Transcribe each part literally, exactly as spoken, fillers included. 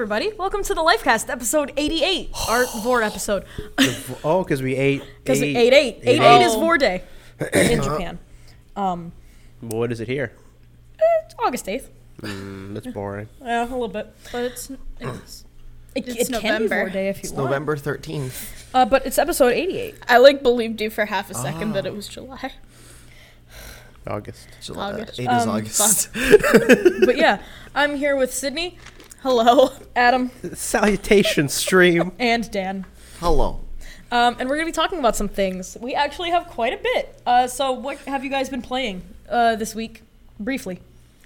everybody. Welcome to the Lifecast, episode eighty-eight, our Vor episode. Oh, because we ate. Because we ate eight. Eight eight is Vor Day in Japan. Um, well, what is it here? It's August eighth. Mm, that's boring. Yeah, a little bit. But it's it's, It, it's it can be November. Vor Day if you It's want. November thirteenth. Uh, but it's episode eighty-eight. I like believed you for half a second that it was July. August. July. August. It is Um, August. But yeah, I'm here with Sydney, Hello. Adam, Salutation stream. and Dan. Hello. Um, and we're going to be talking about some things. We actually have quite a bit. Uh, so what have you guys been playing uh, this week? Briefly.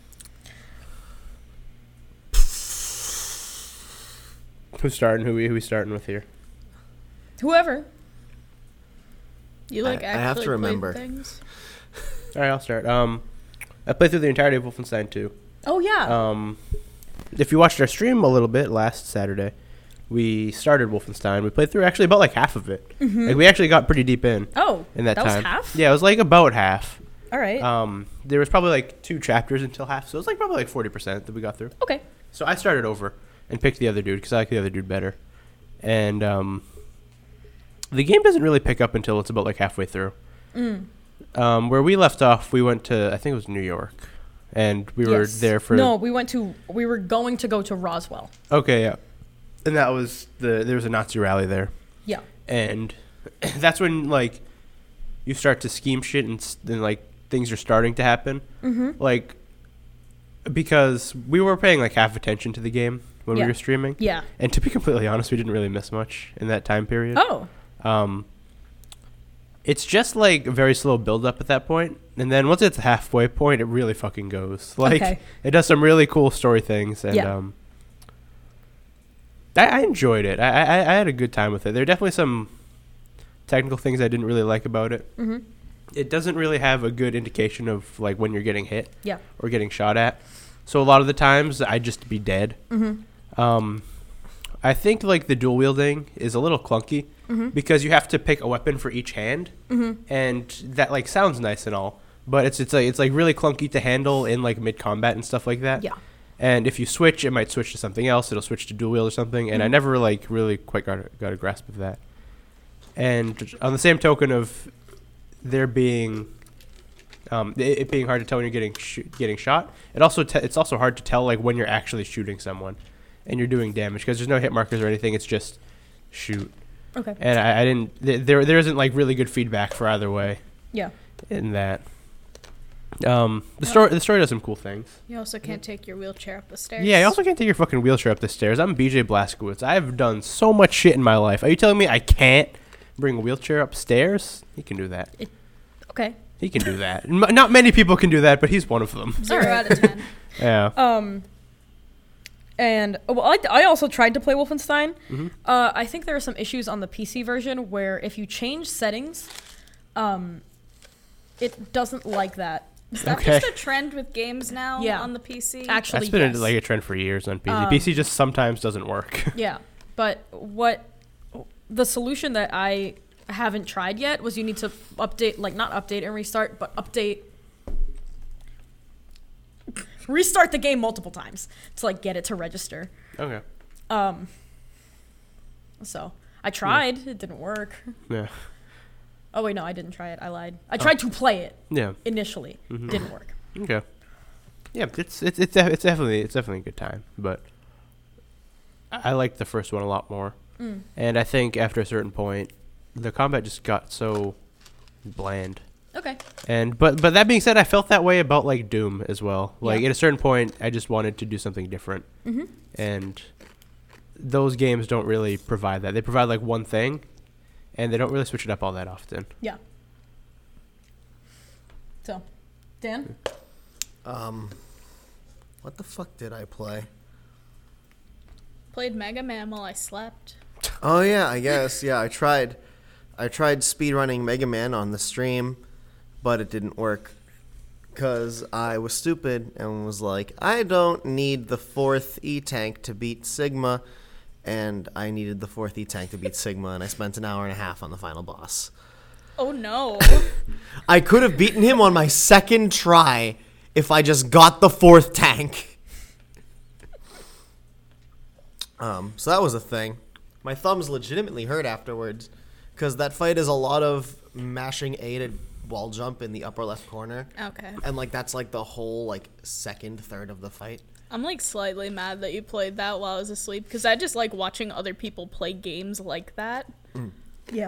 Who's starting? Who we who we starting with here? Whoever. You like I- I actually have to played remember. things? All right, I'll start. Um, I played through the entirety of Wolfenstein two. Oh, yeah. Um, if you watched our stream a little bit last Saturday, we started Wolfenstein. We played through actually about like half of it. Mhm. Like we actually got pretty deep in Oh, in that, that time. was half? Yeah, it was like about half. All right. Um, there was probably like two chapters until half, so it was like probably like forty percent that we got through. Okay. So I started over and picked the other dude because I like the other dude better. And um, the game doesn't really pick up until it's about like halfway through. Mm. Um, where we left off, we went to, I think it was New York. And we were Yes. there for... No, we went to, we were going to go to Roswell. Okay, yeah. And that was, the there was a Nazi rally there. Yeah. And that's when, like, you start to scheme shit and, s- and like, things are starting to happen. Mm-hmm. Like, because we were paying, like, half attention to the game when Yeah. we were streaming. Yeah. And to be completely honest, we didn't really miss much in that time period. Oh. Um, it's just, like, a very slow build-up at that point. And then once it's halfway point, it really fucking goes. Like, Okay. it does some really cool story things. And, Yeah. um, I, I enjoyed it. I, I I had a good time with it. There are definitely some technical things I didn't really like about it. Mm-hmm. It doesn't really have a good indication of, like, when you're getting hit Yeah. or getting shot at. So a lot of the times, I'd just be dead. Mm-hmm. Um, I think, like, the dual wielding is a little clunky Mm-hmm. because you have to pick a weapon for each hand, Mm-hmm. and that, like, sounds nice and all, but it's it's like it's like really clunky to handle in, like, mid combat and stuff like that. Yeah. And if you switch, it might switch to something else. It'll switch to dual wield or something, and I Mhm. never, like, really quite got a, got a grasp of that. And on the same token of there being um, it, it being hard to tell when you're getting sh- getting shot, it also te- it's also hard to tell, like, when you're actually shooting someone and you're doing damage because there's no hit markers or anything. It's just shoot. Okay. And I, I didn't. Th- there there isn't, like, really good feedback for either way Yeah. in that. Um, the story the story does some cool things. You also can't take your wheelchair up the stairs. Yeah, you also can't take your fucking wheelchair up the stairs. I'm B J Blazkowicz. I've done so much shit in my life. Are you telling me I can't bring a wheelchair upstairs? He can do that. Okay. He can do that. M- Not many people can do that, but he's one of them. Zero Alright. out of ten. Yeah. Um, and well, I, I also tried to play Wolfenstein. Mhm. Uh, I think there are some issues on the P C version where if you change settings, um, it doesn't like that. Is that Okay. just a trend with games now Yeah. on the P C? Actually, That's been yes. a, like a trend for years on P C. Um, P C just sometimes doesn't work. Yeah, but what the solution that I haven't tried yet was you need to update, like not update and restart, but update, restart the game multiple times to like get it to register. Okay. Um. So I tried, it didn't work. Yeah. Oh wait, no, I didn't try it. I lied. I tried to play it Yeah. initially, Mhm. didn't work. Okay. Yeah, it's it's it's, def- it's definitely it's definitely a good time, but I, I liked the first one a lot more. Mm. And I think after a certain point, the combat just got so bland. Okay. And but but that being said, I felt that way about, like, Doom as well. Like, Yeah. at a certain point, I just wanted to do something different, Mm-hmm. and those games don't really provide that. They provide, like, one thing, and they don't really switch it up all that often. Yeah. So, Dan. Um, what the fuck did I play? Played Mega Man while I slept. Oh yeah, I guess. Yeah, I tried. I tried speedrunning Mega Man on the stream, but it didn't work because I was stupid and was like, I don't need the fourth E-Tank to beat Sigma, and I needed the fourth E-Tank to beat Sigma, and I spent an hour and a half on the final boss. Oh no. I could have beaten him on my second try if I just got the fourth tank. Um, so that was a thing. My thumbs legitimately hurt afterwards because that fight is a lot of mashing A to wall jump in the upper left corner. Okay. And like that's like the whole like second third of the fight. I'm like slightly mad that you played that while I was asleep because I just like watching other people play games like that. Yeah.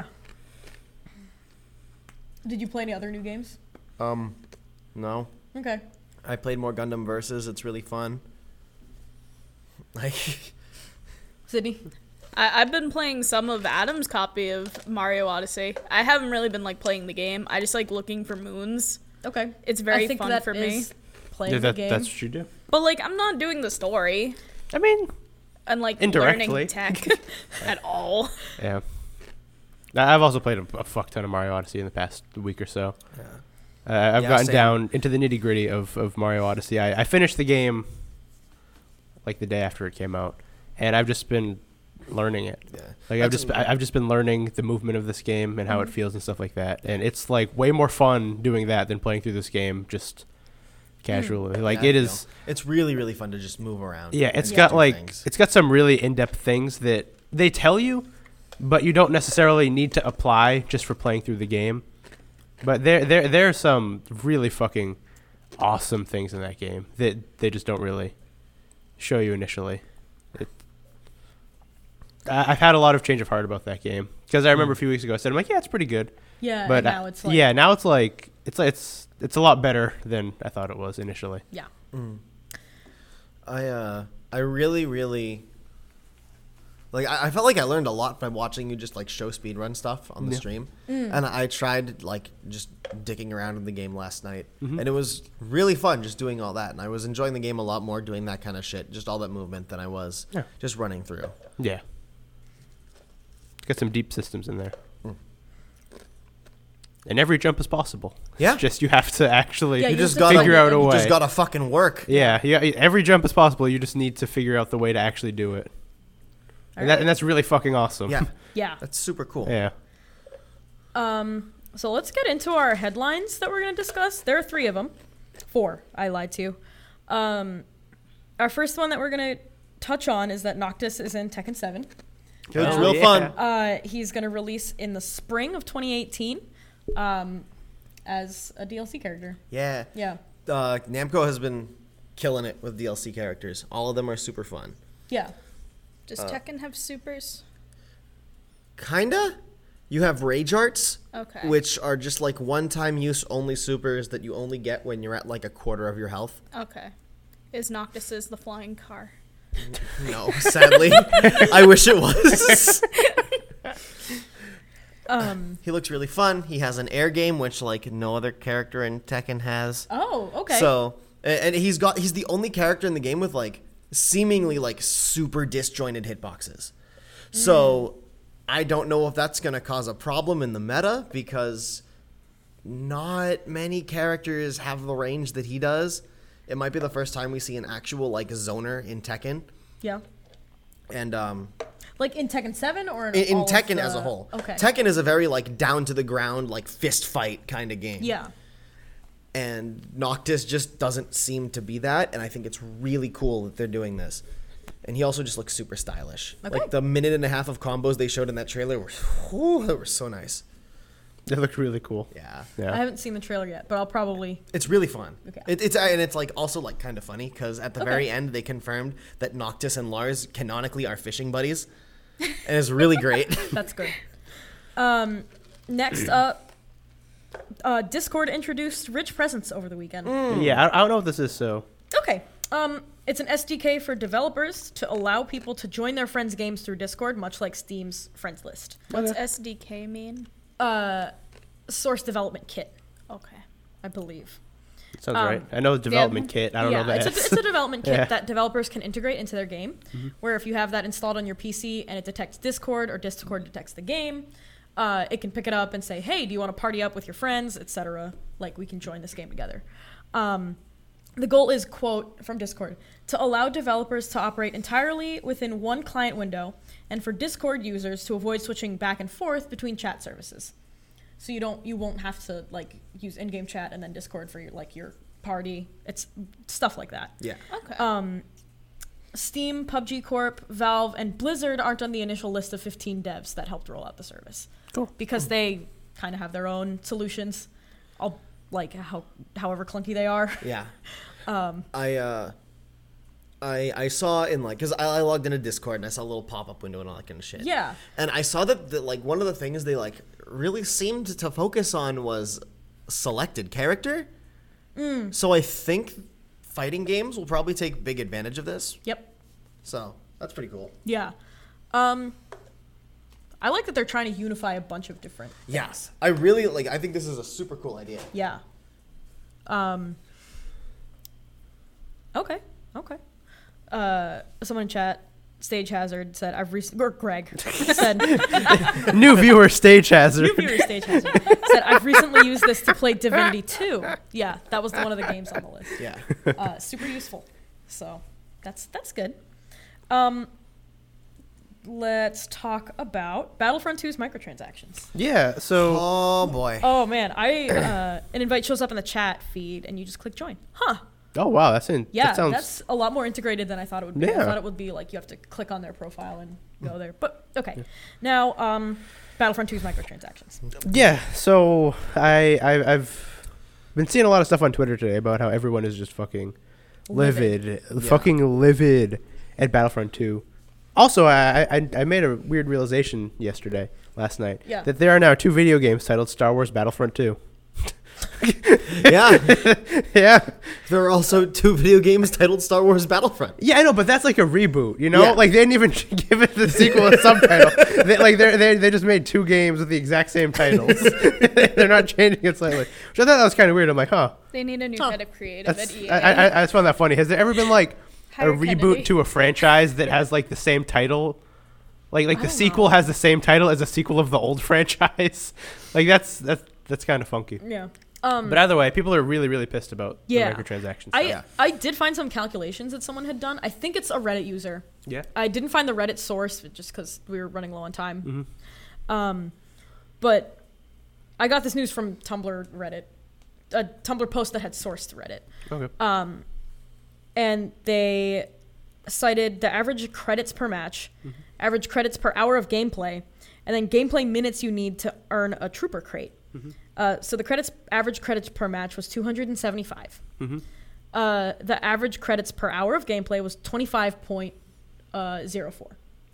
Did you play any other new games? Um, no. Okay. I played more Gundam Versus. It's really fun. Like, Sydney? I- I've been playing some of Adam's copy of Mario Odyssey. I haven't really been like playing the game. I just like looking for moons. Okay. It's very I think fun that for me. is playing Yeah, that, the game. that's what you do. But like I'm not doing the story I mean, and like Indirectly. learning tech at all. yeah. I- I've also played a, a fuck ton of Mario Odyssey in the past week or so. yeah. Uh, I've Yeah, gotten same. down into the nitty gritty of, of Mario Odyssey. I, I finished the game like the day after it came out, and I've just been learning it. Yeah. Like I've That's just an- I- I've just been learning the movement of this game and how it feels and stuff like that. And it's like way more fun doing that than playing through this game just casually. Like Yeah, it I is. feel. It's really really fun to just move around. Yeah, it's and got do like things. it's got some really in-depth things that they tell you, but you don't necessarily need to apply just for playing through the game. But there there there are some really fucking awesome things in that game that they just don't really show you initially. It, I, I've had a lot of change of heart about that game because I remember a few weeks ago I said I'm like yeah it's pretty good, Yeah, but and now uh, it's like yeah now it's like it's it's it's a lot better than I thought it was initially. yeah. Mm. I uh I really really like I, I felt like I learned a lot by watching you just like show speedrun stuff on the Yeah. stream. Mm. And I tried like just dicking around in the game last night. Mhm. And it was really fun just doing all that. And I was enjoying the game a lot more doing that kind of shit, just all that movement than I was Yeah. just running through. Yeah, got some deep systems in there. Mm. And every jump is possible. Yeah. It's just you have to actually Yeah, You you just have to gotta figure out a you way. just gotta fucking work. Yeah, yeah. Every jump is possible. You just need to figure out the way to actually do it, and, that, Alright. and that's really fucking awesome. Yeah. Yeah. That's super cool. yeah. Um, so let's get into our headlines that we're going to discuss. There are three of them. Four. I lied to you. Um, our first one that we're going to touch on is that Noctis is in Tekken seven. It was Oh, real yeah. fun. Uh, he's going to release in the spring of twenty eighteen um, as a D L C character. Yeah. Yeah. Uh, Namco has been killing it with D L C characters. All of them are super fun. Yeah. Does Uh, Tekken have supers? Kinda. You have rage arts, Okay. which are just like one-time use only supers that you only get when you're at like a quarter of your health. Okay. Is Noctis's the flying car? No, sadly, I wish it was. Um, He looks really fun. He has an air game, which like no other character in Tekken has. oh, okay. So, a- and he's got he's the only character in the game with like seemingly like super disjointed hitboxes. So, I don't know if that's going to cause a problem in the meta because not many characters have the range that he does. It might be the first time we see an actual like zoner in Tekken. yeah. And um Like in Tekken seven or in, in, in all of Tekken the- as a whole. Okay. Tekken is a very like down to the ground like fist fight kind of game. Yeah. And Noctis just doesn't seem to be that, and I think it's really cool that they're doing this. And he also just looks super stylish. Okay. Like the minute and a half of combos they showed in that trailer were, whew, they were so nice. It looked really cool. Yeah, Yeah. I haven't seen the trailer yet, but I'll probably. it's really fun. Okay. It, it's and it's like also like kind of funny because at the Okay. very end they confirmed that Noctis and Lars canonically are fishing buddies, and it's really great. That's good. Um, next up, uh, Discord introduced Rich Presence over the weekend. Yeah, I, I don't know what this is. So Okay. Um, it's an S D K for developers to allow people to join their friends' games through Discord, much like Steam's friends list. What's S D K mean? Uh, source development kit, Okay. I believe. sounds Um, right. I know the development kit. I don't yeah, know that. it's a, it's a development kit Yeah. that developers can integrate into their game. Where if you have that installed on your P C and it detects Discord or Discord detects the game, uh, it can pick it up and say, "Hey, do you want to party up with your friends, et cetera" Like we can join this game together. Um, the goal is, quote from Discord, to allow developers to operate entirely within one client window, and for Discord users to avoid switching back and forth between chat services. So you don't, you won't have to like use in-game chat and then Discord for your like your party. It's stuff like that. Yeah. Okay. Um, Steam, P U B G Corp, Valve, and Blizzard aren't on the initial list of fifteen devs that helped roll out the service. Cool. Because they kind of have their own solutions, all like how however clunky they are. Yeah. Um, I uh, I I saw in like because I, I logged into Discord and I saw a little pop up window and all that kind of shit. yeah. And I saw that, that like one of the things they like really seemed to focus on was selected character. Mm. So I think fighting games will probably take big advantage of this. Yep. So that's pretty cool. Yeah. Um, I like that they're trying to unify a bunch of different. Yes, I really like. I think this is a super cool idea. Yeah. Um. Okay. Okay. Uh, someone in chat, Stage Hazard said, "I've recently," or Greg said, New viewer Stage Hazard. "New viewer Stage Hazard said I've recently used this to play Divinity two. Yeah, that was one of the games on the list. Yeah. Uh, super useful. So that's that's good. Um. Let's talk about Battlefront two's microtransactions. Yeah, so Oh boy. Oh man, I uh, an invite shows up in the chat feed, and you just click join. Huh? oh wow, that's in. Yeah, that sounds, that's a lot more integrated than I thought it would be. I Yeah. thought it would be like you have to click on their profile and go there. But okay, now um, Battlefront two's microtransactions. Yeah, so I, I I've been seeing a lot of stuff on Twitter today about how everyone is just fucking livid, Livid. fucking livid at Battlefront two. Also, I, I I made a weird realization yesterday, last night, Yeah. that there are now two video games titled Star Wars Battlefront two. Yeah. Yeah, There are also two video games titled Star Wars Battlefront. yeah, I know, but that's like a reboot, you know? Yeah. Like they didn't even give it the sequel a subtitle. They, like they they they just made two games with the exact same titles. They're not changing it slightly, which I thought that was kind of weird. I'm like, huh. They need a new Huh. head of creative That's, at E A. I, I, I just found that funny. Has there ever been like a Hire reboot Kennedy. to a franchise that has like the same title? Like like I the don't sequel know. has the same title as a sequel of the old franchise? Like that's that's that's kind of funky. Yeah. Um, But either way, people are really really pissed about Yeah. the microtransactions. I stuff. I did find some calculations that someone had done. I think it's a Reddit user. yeah. I didn't find the Reddit source just because we were running low on time. Mhm. Um, but I got this news from Tumblr Reddit, a Tumblr post that had sourced Reddit. Okay. Um, and they cited the average credits per match, average credits per hour of gameplay, and then gameplay minutes you need to earn a trooper crate. Uh, so the credits average credits per match was two hundred seventy-five. Mhm. Uh, the average credits per hour of gameplay was twenty-five point zero four.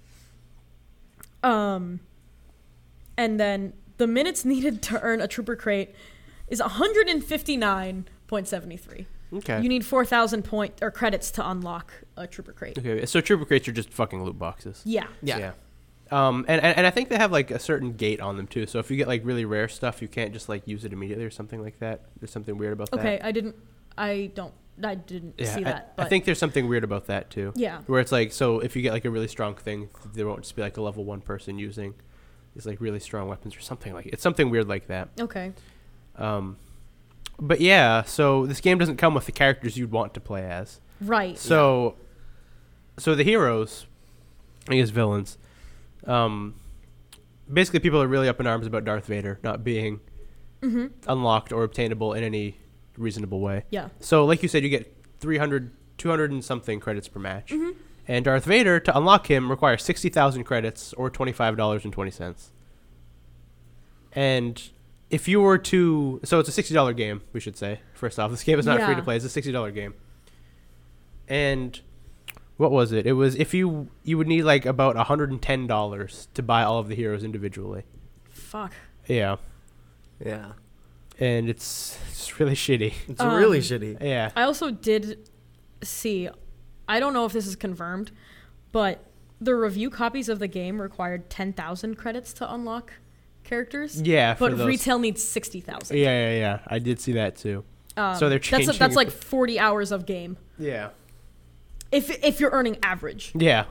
Um, and then the minutes needed to earn a trooper crate is one hundred fifty-nine point seven three. Okay. You need four thousand point or credits to unlock a trooper crate. Okay. So trooper crates are just fucking loot boxes. Yeah. Yeah. Um, and, and and I think they have like a certain gate on them too. So if you get like really rare stuff, you can't just like use it immediately or something like that. There's something weird about that. Okay, I didn't. I don't. I didn't Yeah, see I, that. I But think there's something weird about that too. Yeah. Where it's like, so if you get like a really strong thing, there won't just be like a level one person using these like really strong weapons or something like it's something weird like that. Okay. Um, but yeah, so this game doesn't come with the characters you'd want to play as. Right. So, so the heroes, I guess villains, um, basically people are really up in arms about Darth Vader not being Mm-hmm. unlocked or obtainable in any reasonable way. Yeah. So, like you said, you get three hundred, two hundred and something credits per match. Mm-hmm. And Darth Vader, to unlock him, requires sixty thousand credits or twenty-five dollars and twenty cents. And if you were to... So it's a sixty dollars game, we should say. First off, this game is not Yeah. free to play. It's a sixty dollars game. And what was it? It was if you... You would need like about one hundred ten dollars to buy all of the heroes individually. Fuck. Yeah. Yeah. And it's, it's really shitty. It's Um, really shitty. Yeah. I also did see. I don't know if this is confirmed, but the review copies of the game required ten thousand credits to unlock characters. Yeah, for But those- retail needs sixty thousand. Yeah, yeah, yeah. I did see that too. Um, So they're that's changing that's it. like forty hours of game. Yeah. If if you're earning average. Yeah.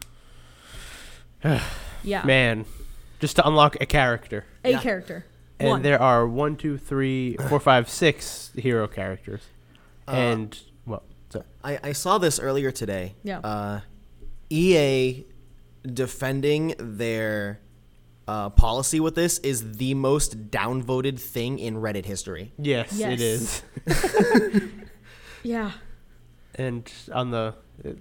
Yeah. Man, just to unlock a character. A Yeah. character. And One. there are one, two, three, four, five, six hero characters. Uh, and, well, so, I, I saw this earlier today. Yeah. Uh, E A defending their uh, policy with this is the most downvoted thing in Reddit history. yes, Yes. it is. Yeah. And on the... uh,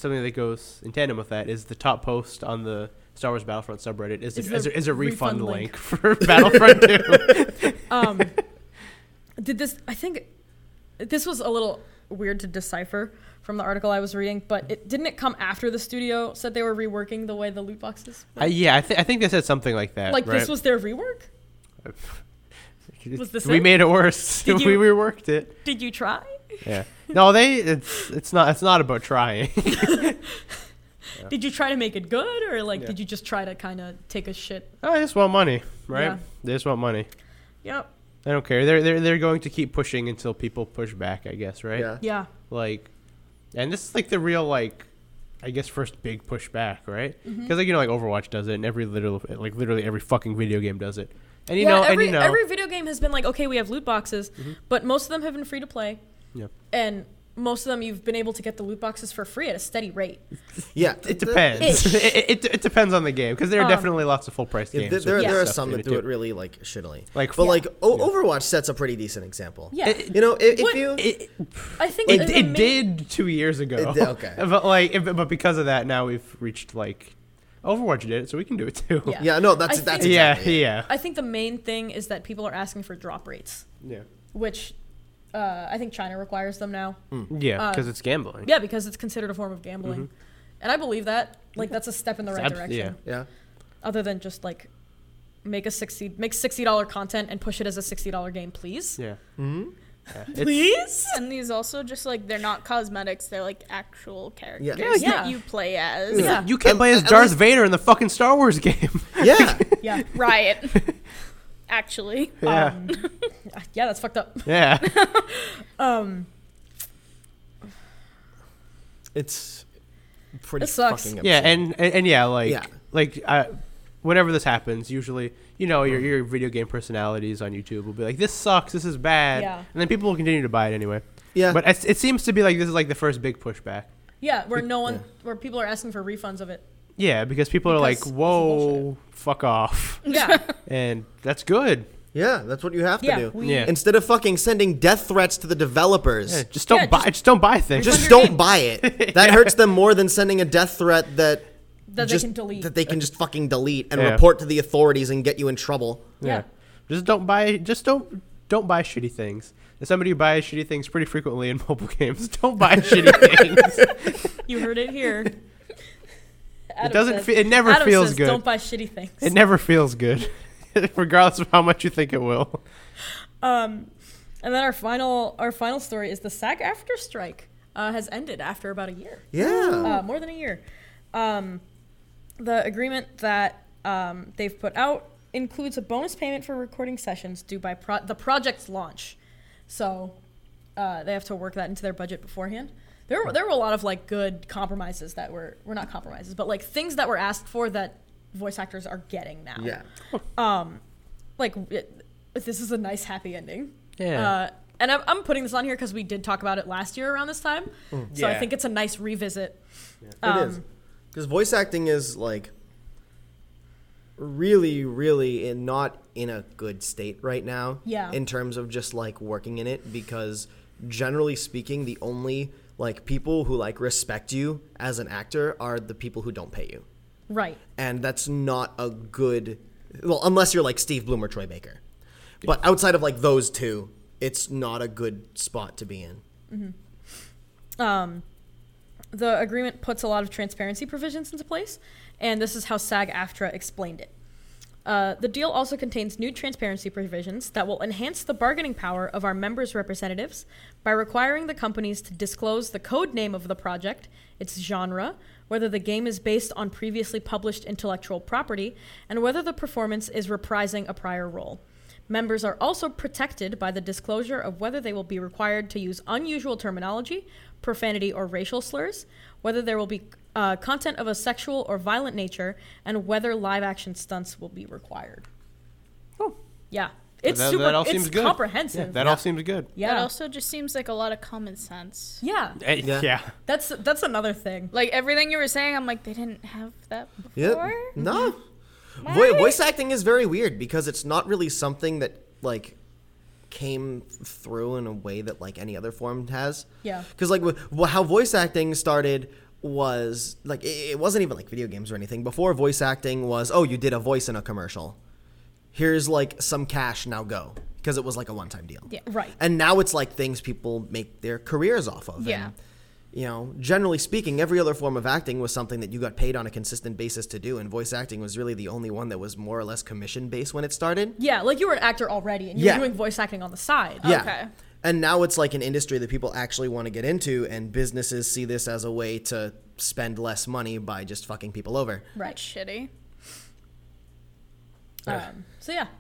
something that goes in tandem with that is the top post on the Star Wars Battlefront subreddit is, Is a, the is, a, is a refund, refund link. link. for Battlefront two. Um, did this? I think this was a little weird to decipher from the article I was reading, but it didn't it come after the studio said they were reworking the way the loot boxes? Uh, yeah, I, th- I think they said something like that. Like right? this was their rework? Was this we it? made it worse. Did we you- reworked it. Did you try? Yeah. No, they. It's it's not. It's not about trying. Did you try to make it good, or like Yeah. did you just try to kind of take a shit? I just want money, right? Yeah. They just want money. Yep. I don't care. They're they're they're going to keep pushing until people push back. I guess, right? Yeah. Yeah. Like, and this is like the real like, I guess first big pushback, right? Because Mm-hmm. like you know like Overwatch does it, and every little like literally every fucking video game does it. And you yeah, know, every and you know, Mm-hmm. every video game has been like, okay, we have loot boxes, but most of them have been free to play, yeah. and most of them you've been able to get the loot boxes for free at a steady rate. Yeah, It the- depends. Ish. it, it, it depends on the game because there are Um, definitely lots of full price Yeah, games. there, with there, Yeah. there are stuff some in that do too. it really like shittily. Like but Yeah. like o- Overwatch sets a pretty decent example. Yeah, It- You know, if, if What- you It, I think it, the it main- did two years ago. It did, okay. But like, if, but because of that, now we've reached like, Overwatch did it, so we can do it too. Yeah. yeah, no, that's I that's think- yeah, exactly it. yeah, I think the main thing is that people are asking for drop rates, yeah, which uh, I think China requires them now. yeah, Uh, because it's gambling. Yeah, because it's considered a form of gambling, and I believe that. Like that's a step in the right Abs- direction. Yeah. Other than just like make a sixty make sixty dollar content and push it as a sixty dollar game, please. Yeah. hmm Yeah. It's- Please. And these also just like they're not cosmetics; they're like actual characters Yeah. Yeah, like, that you- you play as. Yeah. You can't At- play as at Darth least- Vader in the fucking Star Wars game. Yeah. Yeah. Riot. Actually, yeah. Um, yeah, that's fucked up. yeah. Um, It's pretty It sucks. fucking Yeah, absurd. and, and and yeah, like Yeah. like uh, whenever this happens, usually you know your your video game personalities on YouTube will be like, "This sucks. This is bad," Yeah. and then people will continue to buy it anyway. yeah. But it's, it seems to be like this is like the first big pushback. yeah, where no one, Yeah. where people are asking for refunds of it. Yeah, because people are Because like, this is "Whoa, fuck off," Yeah. and that's good. yeah, that's what you have to Yeah. do. We, Yeah. Instead of fucking sending death threats to the developers, Yeah, just don't Yeah, buy. just- Just, don't buy things. just your don't game. buy it. That hurts them more than sending a death threat that that just they can delete. that they can just fucking delete and Yeah. report to the authorities and get you in trouble. yeah. Yeah. Just don't buy. Just don't don't buy shitty things. As somebody who buys shitty things pretty frequently in mobile games, don't buy shitty things. You heard it here. It doesn't. Fe- it never Adam feels says, good. Don't buy shitty things. It never feels good, regardless of how much you think it will. Um, and then our final our final story is the SAG-AFTRA strike uh, has ended after about a year, Yeah. uh, more than a year. Um, the agreement that um, they've put out includes a bonus payment for recording sessions due by pro- the project's launch, so uh, they have to work that into their budget beforehand. There were, there were a lot of like good compromises that were were not compromises, but like things that were asked for that voice actors are getting now. yeah. Um, like it, this is a nice happy ending. Yeah. Uh, and I'm, I'm putting this on here because we did talk about it last year around this time, so I Yeah. think it's a nice revisit. It Um, is. Because voice acting is like really, really in not in a good state right now. Yeah. In terms of just like working in it, because generally speaking, the only like people who like respect you as an actor are the people who don't pay you. Right. And that's not a good, well, unless you're like Steve Bloom or Troy Baker. But outside of like those two, it's not a good spot to be in. Um, the agreement puts a lot of transparency provisions into place, and this is how SAG-AFTRA explained it. Uh, the deal also contains new transparency provisions that will enhance the bargaining power of our members' representatives by requiring the companies to disclose the code name of the project, its genre, whether the game is based on previously published intellectual property, and whether the performance is reprising a prior role. Members are also protected by the disclosure of whether they will be required to use unusual terminology, profanity, or racial slurs, whether there will be uh, content of a sexual or violent nature, and whether live-action stunts will be required. Oh. Yeah, it's That- super. that all it's seems good. comprehensive. Yeah, that all seems good. Yeah, That also just seems like a lot of common sense. yeah. Eh, Yeah. yeah. That's that's another thing. Like everything you were saying, I'm like, they didn't have that before. Yeah. No. Why? Vo- voice acting is very weird because it's not really something that like came through in a way that like any other form has. Yeah. Because like wh- wh- how voice acting started was like it, it wasn't even like video games or anything. Before, voice acting was, oh, you did a voice in a commercial. Here's like some cash, now go, because it was like a one-time deal. Yeah. Right. And now it's like things people make their careers off of. Yeah. And, you know, generally speaking, every other form of acting was something that you got paid on a consistent basis to do, and voice acting was really the only one that was more or less commission-based when it started. Yeah, like you were an actor already, and you Yeah. were doing voice acting on the side. Yeah. Okay. And now it's like an industry that people actually want to get into, and businesses see this as a way to spend less money by just fucking people over. Right. That's shitty. Um, so yeah,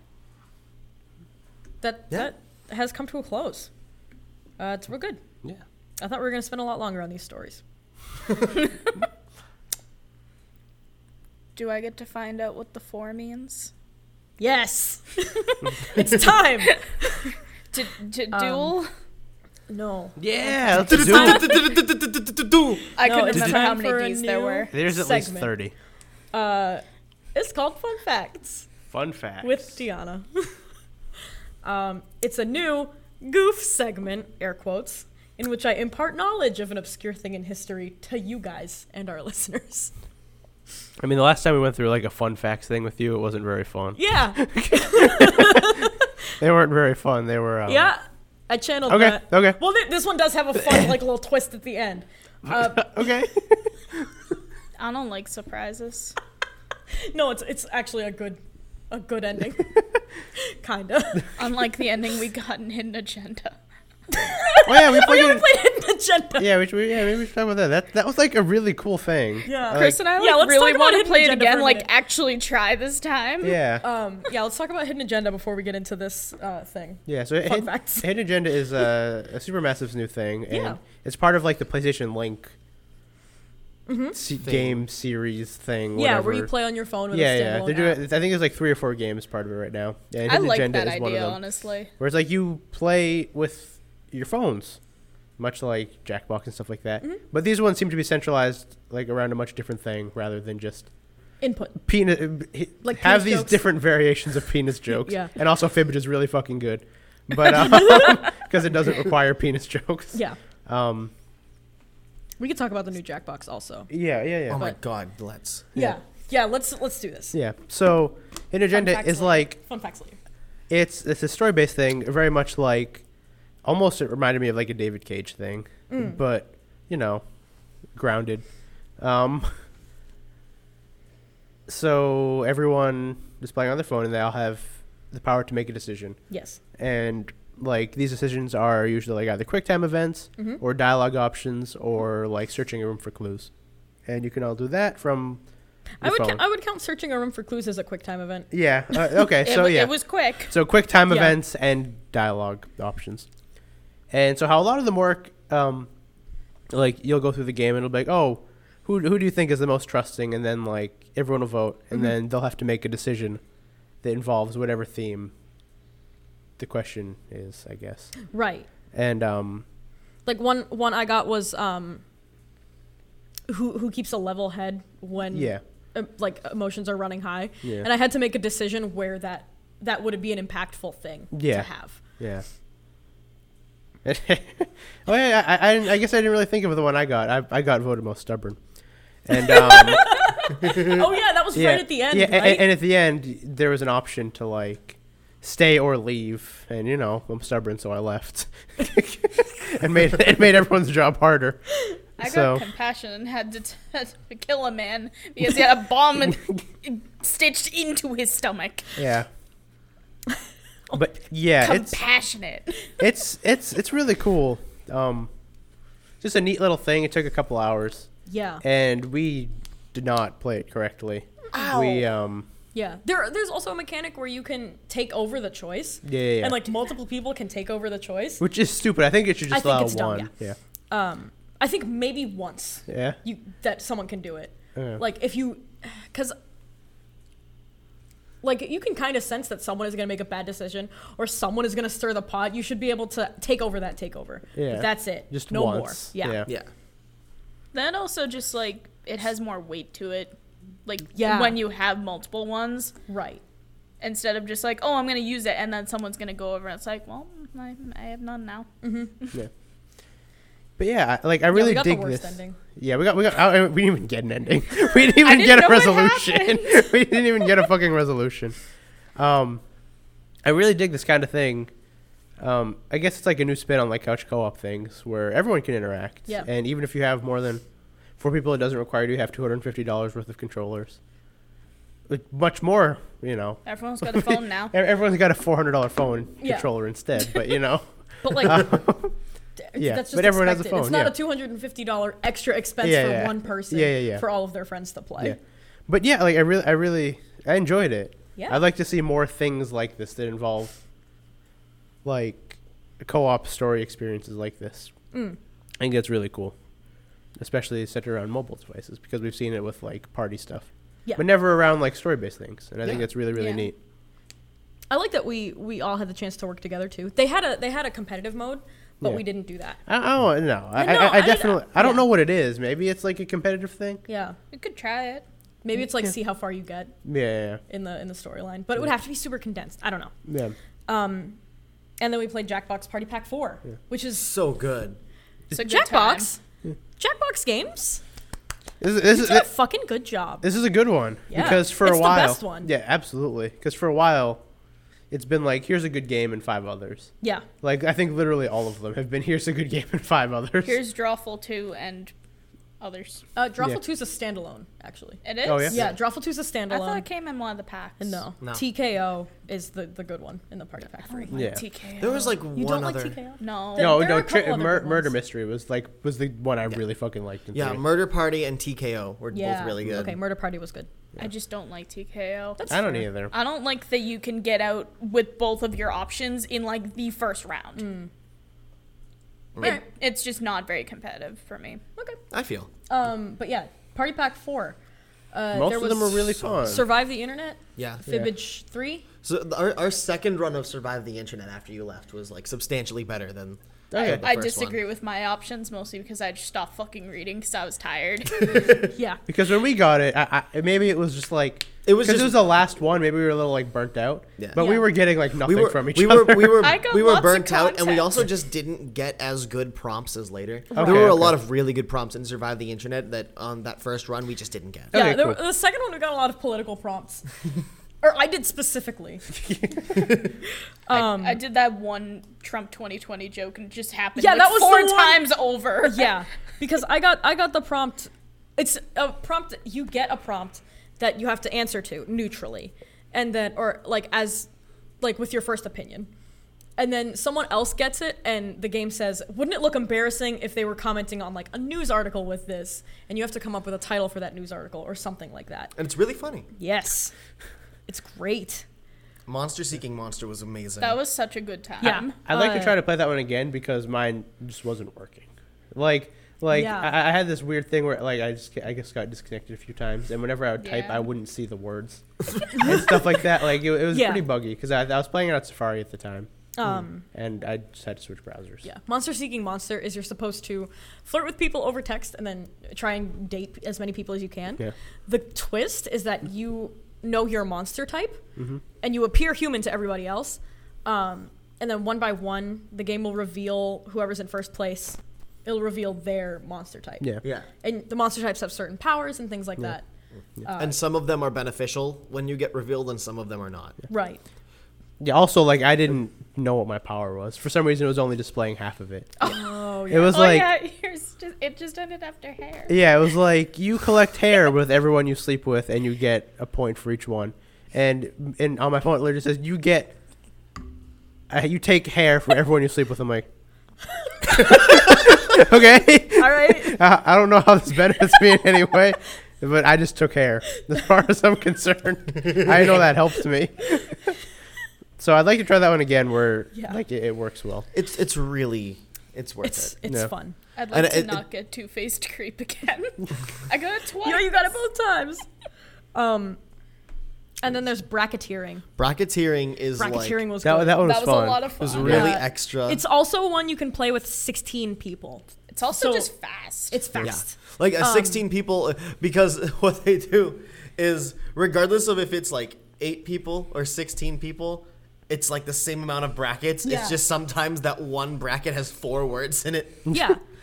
that Yeah. that has come to a close. Uh, it's real good. Yeah. I thought we were gonna spend a lot longer on these stories. Do I get to find out what the four means? Yes, it's time. To, to Um, duel? No, Yeah. Let's It's do time- it. I No, couldn't it's remember how time for many a D's there new- were. There's at least segment. thirty. uh, it's called Fun Facts Fun facts. with Deanna. um, it's a new goof segment, air quotes, in which I impart knowledge of an obscure thing in history to you guys and our listeners. I mean, the last time we went through like a fun facts thing with you, it wasn't very fun. Yeah, They weren't very fun. They were. Um, yeah, I channeled Okay. that. Okay. Well, th- this one does have a fun, like, little twist at the end. Uh, Okay. I don't like surprises. no, it's it's actually a good, a good ending. Kinda. Unlike the ending we got in Hidden Agenda. Oh yeah, we Oh, played. yeah, we it- played Hidden Agenda. Yeah, we should. Yeah, maybe we should talk about that. That that was like a really cool thing. Yeah. Like, Chris and I like, yeah, let's really talk about want to Hidden play it Agenda for again, a like minute. actually try this time. Yeah. Um, yeah, let's talk about Hidden Agenda before we get into this uh, thing. Yeah, so Fun Hidden, facts. Hidden Agenda is a, a Supermassive's new thing, and Yeah. it's part of like the PlayStation Link Mhm. se- Thing. game series thing. Yeah, whatever. where you play on your phone with Yeah, a yeah. standalone They're doing. app. I think there's like three or four games part of it right now. Yeah, and I Hidden like Agenda that is one of idea, them. honestly. Where it's like you play with your phones, much like Jackbox and stuff like that. Mhm. But these ones seem to be centralized like around a much different thing rather than just Input. penis. Like Like have penis these jokes. different variations of penis jokes. Yeah. And also Fibbage is really fucking good, but because it doesn't require penis jokes. Yeah. Um. We could talk about the new Jackbox also. Yeah. Yeah. Yeah. Oh my But- god, let's. Yeah. Yeah, let's let's do this. Yeah. So, Hidden Agenda facts is later. like Fun facts later. it's it's a story based thing, very much like almost it reminded me of like a David Cage thing, Mm. but you know, grounded. Um. So everyone is playing on their phone, and they all have the power to make a decision, Yes. and like these decisions are usually like either quick time events Mhm. or dialogue options or like searching a room for clues, and you can all do that from. I your would phone. ca- I would count searching a room for clues as a quick time event. Yeah. Uh, okay. It, so wa- yeah. it was quick. So quick time Yeah. events and dialogue options. And so how a lot of them work, um, like you'll go through the game and it'll be like, oh, who who do you think is the most trusting? And then like everyone will vote, and Mhm. then they'll have to make a decision that involves whatever theme the question is, I guess. Right. And um, Like one one I got was um who who keeps a level head when yeah, uh, like emotions are running high. yeah, And I had to make a decision where that that would be an impactful thing Yeah. to have. yeah. oh yeah, I, I I guess I didn't really think of the one I got. I I got voted most stubborn, and um. Oh yeah, that was right at the end, Yeah, a- right? and at the end there was an option to like stay or leave, and you know I'm stubborn, so I left, and made it made everyone's job harder. I got So- compassion and had to, t- had to kill a man because he had a bomb in- stitched into his stomach. Yeah, but yeah, it's Compassionate. it's it's it's really cool. Um, just a neat little thing. It took a couple hours, Yeah. and we did not play it correctly. We um Yeah. There there's also a mechanic where you can take over the choice. yeah, yeah, yeah. And like multiple people can take over the choice. which is stupid. I think it should I just think allow it's dumb, one. Yeah, Um I think maybe once yeah. you that someone can do it. Yeah. Like if you cuz like you can kind of sense that someone is going to make a bad decision or someone is going to stir the pot. You should be able to take over that takeover. Yeah. That's it. Just no once. more. Yeah. Yeah. Yeah. Then also just like it has more weight to it. Like Yeah. when you have multiple ones Right. instead of just like, oh, I'm gonna use it, and then someone's gonna go over and it's like, well, I, I have none now. Mhm. Yeah. But yeah, I- like I Yeah, really we got dig the worst this. ending. Yeah, we got we got. I, we didn't even get an ending. We didn't even didn't get a know what resolution. We didn't even get a fucking resolution. Um, I really dig this kind of thing. Um, I guess it's like a new spin on like couch co-op things where everyone can interact. Yeah. And even if you have more than four people, it doesn't require you to have two hundred fifty dollars worth of controllers. Like, much more, you know. Everyone's got a phone now. e- Everyone's got a four hundred dollars phone Yeah. controller instead, but you know. But like, d- yeah, that's just but everyone has a expected. It's phone, not yeah. a two hundred fifty dollars extra expense Yeah, for yeah. one person Yeah, yeah, yeah. for all of their friends to play. Yeah. But yeah, like I really, I really, I enjoyed it. Yeah. I'd like to see more things like this that involve, like, co-op story experiences like this. Mm. I think that's really cool, especially centered around mobile devices because we've seen it with like party stuff, Yeah. but never around like story-based things, and I think Yeah. that's really, really Yeah. neat. I like that we we all had the chance to work together too. They had a they had a competitive mode, but Yeah. we didn't do that. I, I don't know. I, No, I, I I- definitely, I don't yeah. know what it is. Maybe it's like a competitive thing. Yeah. We could try it. Maybe it's like Yeah. see how far you get Yeah, yeah, in the in the storyline, but it would have to be super condensed. I don't know. yeah. yeah. Um, and then we played Jackbox Party Pack Four, Yeah. which is So good. It's a good Jackbox. Jackbox Games. This, is- this, You is, did a fucking good job. this is a good one Yeah. because for It's a the while, best one. yeah, absolutely. Because for a while, it's been like here's a good game and five others. Yeah. Like I think literally all of them have been here's a good game and five others. Here's Drawful two and others. Uh, Drawful Yeah. two is a standalone, actually. It is? Oh, yeah? Yeah, Drawful two is a I standalone. thought it came in one of the packs. No. No. T K O is the, the good one in the Party Pack I three. don't like Yeah. T K O. There was like You one don't like other. T K O? No. There- no, there are no, a couple tri- other mur- good Murder ones. Mystery was like was the one I really fucking liked. In Yeah, three. Murder Party and T K O were Yeah. both really good. Okay, Murder Party was good. I just don't like T K O. That's I don't fair. either. I don't like that you can get out with both of your options in like the first round. Mm. It- Alright. It's just not very competitive for me. Okay. I feel. Um, but yeah, Party Pack four. Uh, Most there of was them are really so- fun. Survive the Internet, Yeah. Yeah. Fibbage three. So th- our, our second run of Survive the Internet after you left was like substantially better than. Okay. the I first disagree one. with my options mostly because I just stopped fucking reading because I was tired. Yeah. Because when we got it, I, I, maybe it was just like It was because just- it was the last one. Maybe we were a little like burnt out. Yeah. But we Yeah. were getting like nothing We were from each we other. were we were I got we were lots of burnt out, and we content. also just didn't get as good prompts as later. Okay, there were a okay. lot of really good prompts in Survive the Internet that on that first run we just didn't get. Yeah, Okay, there, cool. the second one we got a lot of political prompts. Or I did specifically. Um, I, I did that one Trump twenty twenty joke and it just happened Yeah, like that was four the one- times over. yeah, because I got I got the prompt. It's a prompt. You get a prompt that you have to answer to neutrally, and then or like as like with your first opinion, and then someone else gets it, and the game says, "Wouldn't it look embarrassing if they were commenting on like a news article with this?" And you have to come up with a title for that news article or something like that. And it's really funny. Yes, it's great. Monster Seeking Monster was amazing. That was such a good time. Yeah. I'd like to Uh, try to play that one again because mine just wasn't working. Like, like Yeah. I, I had this weird thing where like I just I just got disconnected a few times, and whenever I would type, Yeah. I wouldn't see the words and stuff like that. Like it, it was Yeah. pretty buggy because I, I was playing it on Safari at the time, Um, and I just had to switch browsers. Yeah, Monster Seeking Monster is you're supposed to flirt with people over text and then try and date as many people as you can. Yeah. The twist is that you know your monster type Mm-hmm. and you appear human to everybody else. Um, and then one by one, the game will reveal whoever's in first place. It'll reveal their monster type. Yeah. yeah. And the monster types have certain powers and things like Yeah. that. Uh, And some of them are beneficial when you get revealed, and some of them are not. right. Yeah. Also, like I didn't know what my power was. For some reason, it was only displaying half of it. Oh, It was Oh like yeah, yours just, it just ended after hair. yeah, it was like you collect hair with everyone you sleep with, and you get a point for each one. And and on my phone, it literally says you get uh, you take hair for everyone you sleep with. I'm like, okay, All right. I, I don't know how this benefits me in any way, but I just took hair. As far as I'm concerned, I know that helps me. So I'd like to try that one again, where Yeah. like it, it works well. It's it's really it's worth It's it. it's Yeah. fun. I'd like And to it- not get two faced creep again. I got it twice. You know, you got it both times. Um, and then there's bracketeering. Bracketeering is Bracketeering like was That good. that one was, That was fun. a lot of it was fun. really Yeah. extra. It's also one you can play with sixteen people. It's also So- just fast. It's yeah. fast. Like a Um, sixteen people, because what they do is regardless of if it's like eight people or sixteen people, it's like the same amount of brackets. Yeah. It's just sometimes that one bracket has four words in it. Yeah.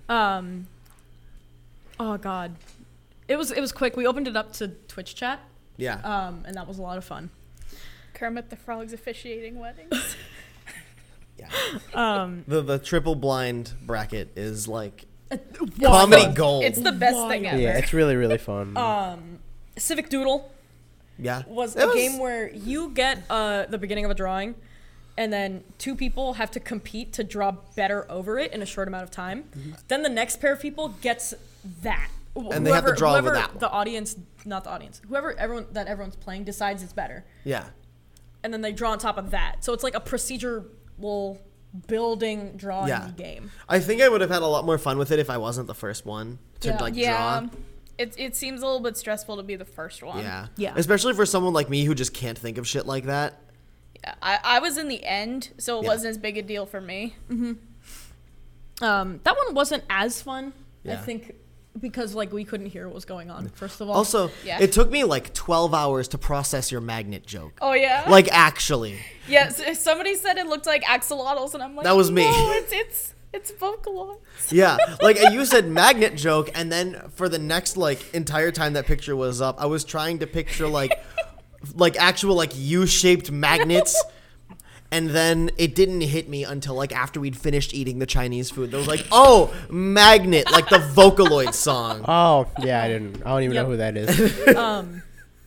Um. Oh God, it was it was quick. We opened it up to Twitch chat. Yeah. Um, and that was a lot of fun. Kermit the Frog's officiating weddings. Yeah. Um, The the triple blind bracket is like wild. comedy gold. It's the best thing Wild. ever. Yeah, it's really really fun. Um, Civic Doodle yeah. was It a game where you get uh, the beginning of a drawing, and then two people have to compete to draw better over it in a short amount of time. Mm-hmm. Then the next pair of people gets that. And they have to draw over whoever that one. the audience, not the audience, whoever everyone that everyone's playing decides it's better, Yeah. and then they draw on top of that. So it's like a procedural building drawing Yeah. game. I think I would have had a lot more fun with it if I wasn't the first one to Yeah. like Yeah. draw. It, it seems a little bit stressful to be the first one. Yeah. Yeah. Especially for someone like me who just can't think of shit like that. Yeah, I, I was in the end, so it Yeah. wasn't as big a deal for me. Um, that one wasn't as fun, I Yeah. think, because like we couldn't hear what was going on. First of all, Also, Yeah. it took me like twelve hours to process your magnet joke. Oh, yeah? Like actually. Yes, somebody said it looked like axolotls, and I'm like, That was me. No, it's, it's, it's Vocaloids. Yeah, like you said magnet joke, and then for the next like entire time that picture was up, I was trying to picture like like actual like U-shaped magnets, and then it didn't hit me until like after we'd finished eating the Chinese food. There was like, oh, magnet, like the Vocaloid song. oh yeah, I didn't. I don't even Yep. know who that is. um,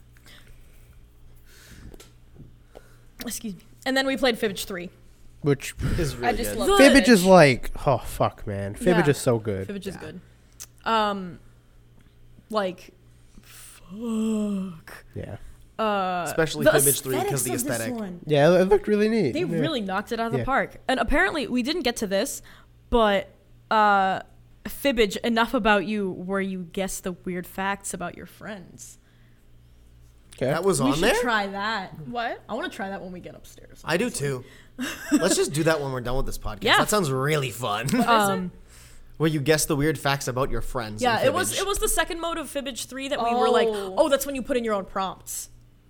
excuse me. And then we played Fibbage three. Which Is really I just good. love Fibbage is like, oh fuck, man. Fibbage Yeah. is so good. Fibbage is Yeah. good. Um, like, fuck. Yeah, Uh, Especially the Fibbage three because the aesthetics of this aesthetic. one. yeah, it looked really neat. They yeah. really knocked it out of the Yeah. park. And apparently, we didn't get to this, but uh, Fibbage, enough about you where you guess the weird facts about your friends. Okay. That was we on should there? try that. What? I want to try that when we get upstairs. I do too. Let's just do that when we're done with this podcast. Yeah. That sounds really fun. Um, Where you guess the weird facts about your friends. yeah, in it was Fibbage. it was the second mode of Fibbage three that we were like, Oh. oh, that's when you put in your own prompts.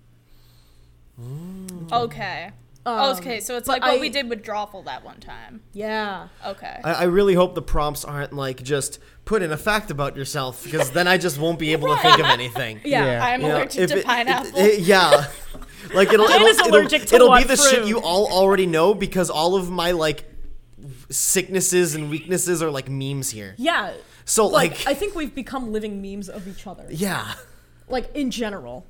Okay. Um, okay, so it's but like what I- we did with Drawful that one time. Yeah. Okay. I, I really hope the prompts aren't like just put in a fact about yourself, because then I just won't be able to think of anything. Yeah. Yeah. I'm You know, allergic if to it- pineapple. it- it- yeah. Like it'll Mine it'll, is it'll, allergic to it'll be what the shit fruit? you all already know, because all of my like sicknesses and weaknesses are like memes here. Yeah. So Like, like, I think we've become living memes of each other. yeah. Like, in general.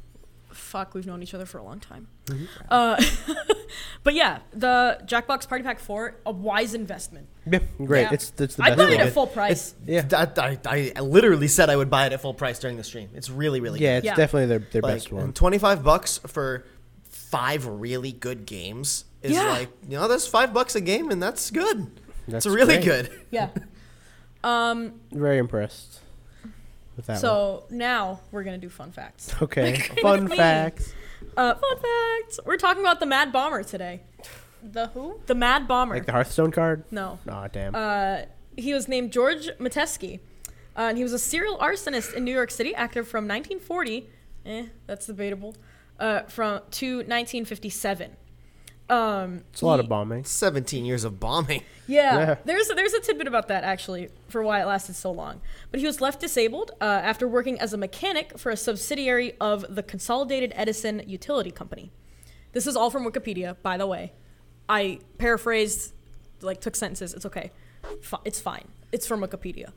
Fuck, we've known each other for a long time. Mm-hmm. Uh, but yeah, the Jackbox Party Pack four, a wise investment. Yeah, great. Yeah. It's it's the I'd best. buy of it at it. full price. Yeah. That, I, I literally said I would buy it at full price during the stream. It's really really Yeah, good. it's Yeah. definitely their their Like best one. twenty-five bucks for five really good games is Yeah. like, you know, that's five bucks a game, and that's good. That's it's really great. good. Yeah. Um. Very impressed with that one. So now we're gonna do fun facts. Okay. Fun me. facts. Uh, fun facts. We're talking about the Mad Bomber today. The who? The Mad Bomber. Like the Hearthstone card? no. Aw, damn. Uh, he was named George Metesky, uh, and he was a serial arsonist in New York City, active from nineteen forty. Eh, that's debatable. Uh, from to nineteen fifty-seven. Um, it's a lot he- of bombing. seventeen years of bombing. Yeah, Yeah. there's there's a tidbit about that actually for why it lasted so long. But he was left disabled uh, after working as a mechanic for a subsidiary of the Consolidated Edison Utility Company. This is all from Wikipedia, by the way. I paraphrased, like took sentences. It's okay. Fi- it's fine. It's from Wikipedia.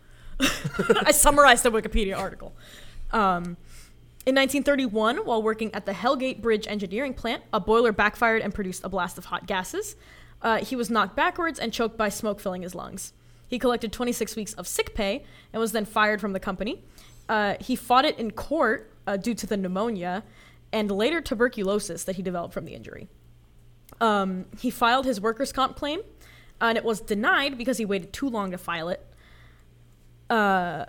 I summarized the Wikipedia article. Um, in nineteen thirty-one, while working at the Hellgate Bridge engineering plant, a boiler backfired and produced a blast of hot gases. Uh, he was knocked backwards and choked by smoke filling his lungs. He collected twenty-six weeks of sick pay and was then fired from the company. Uh, he fought it in court uh, due to the pneumonia and later tuberculosis that he developed from the injury. Um, he filed his workers' comp claim, and it was denied because he waited too long to file it. Uh,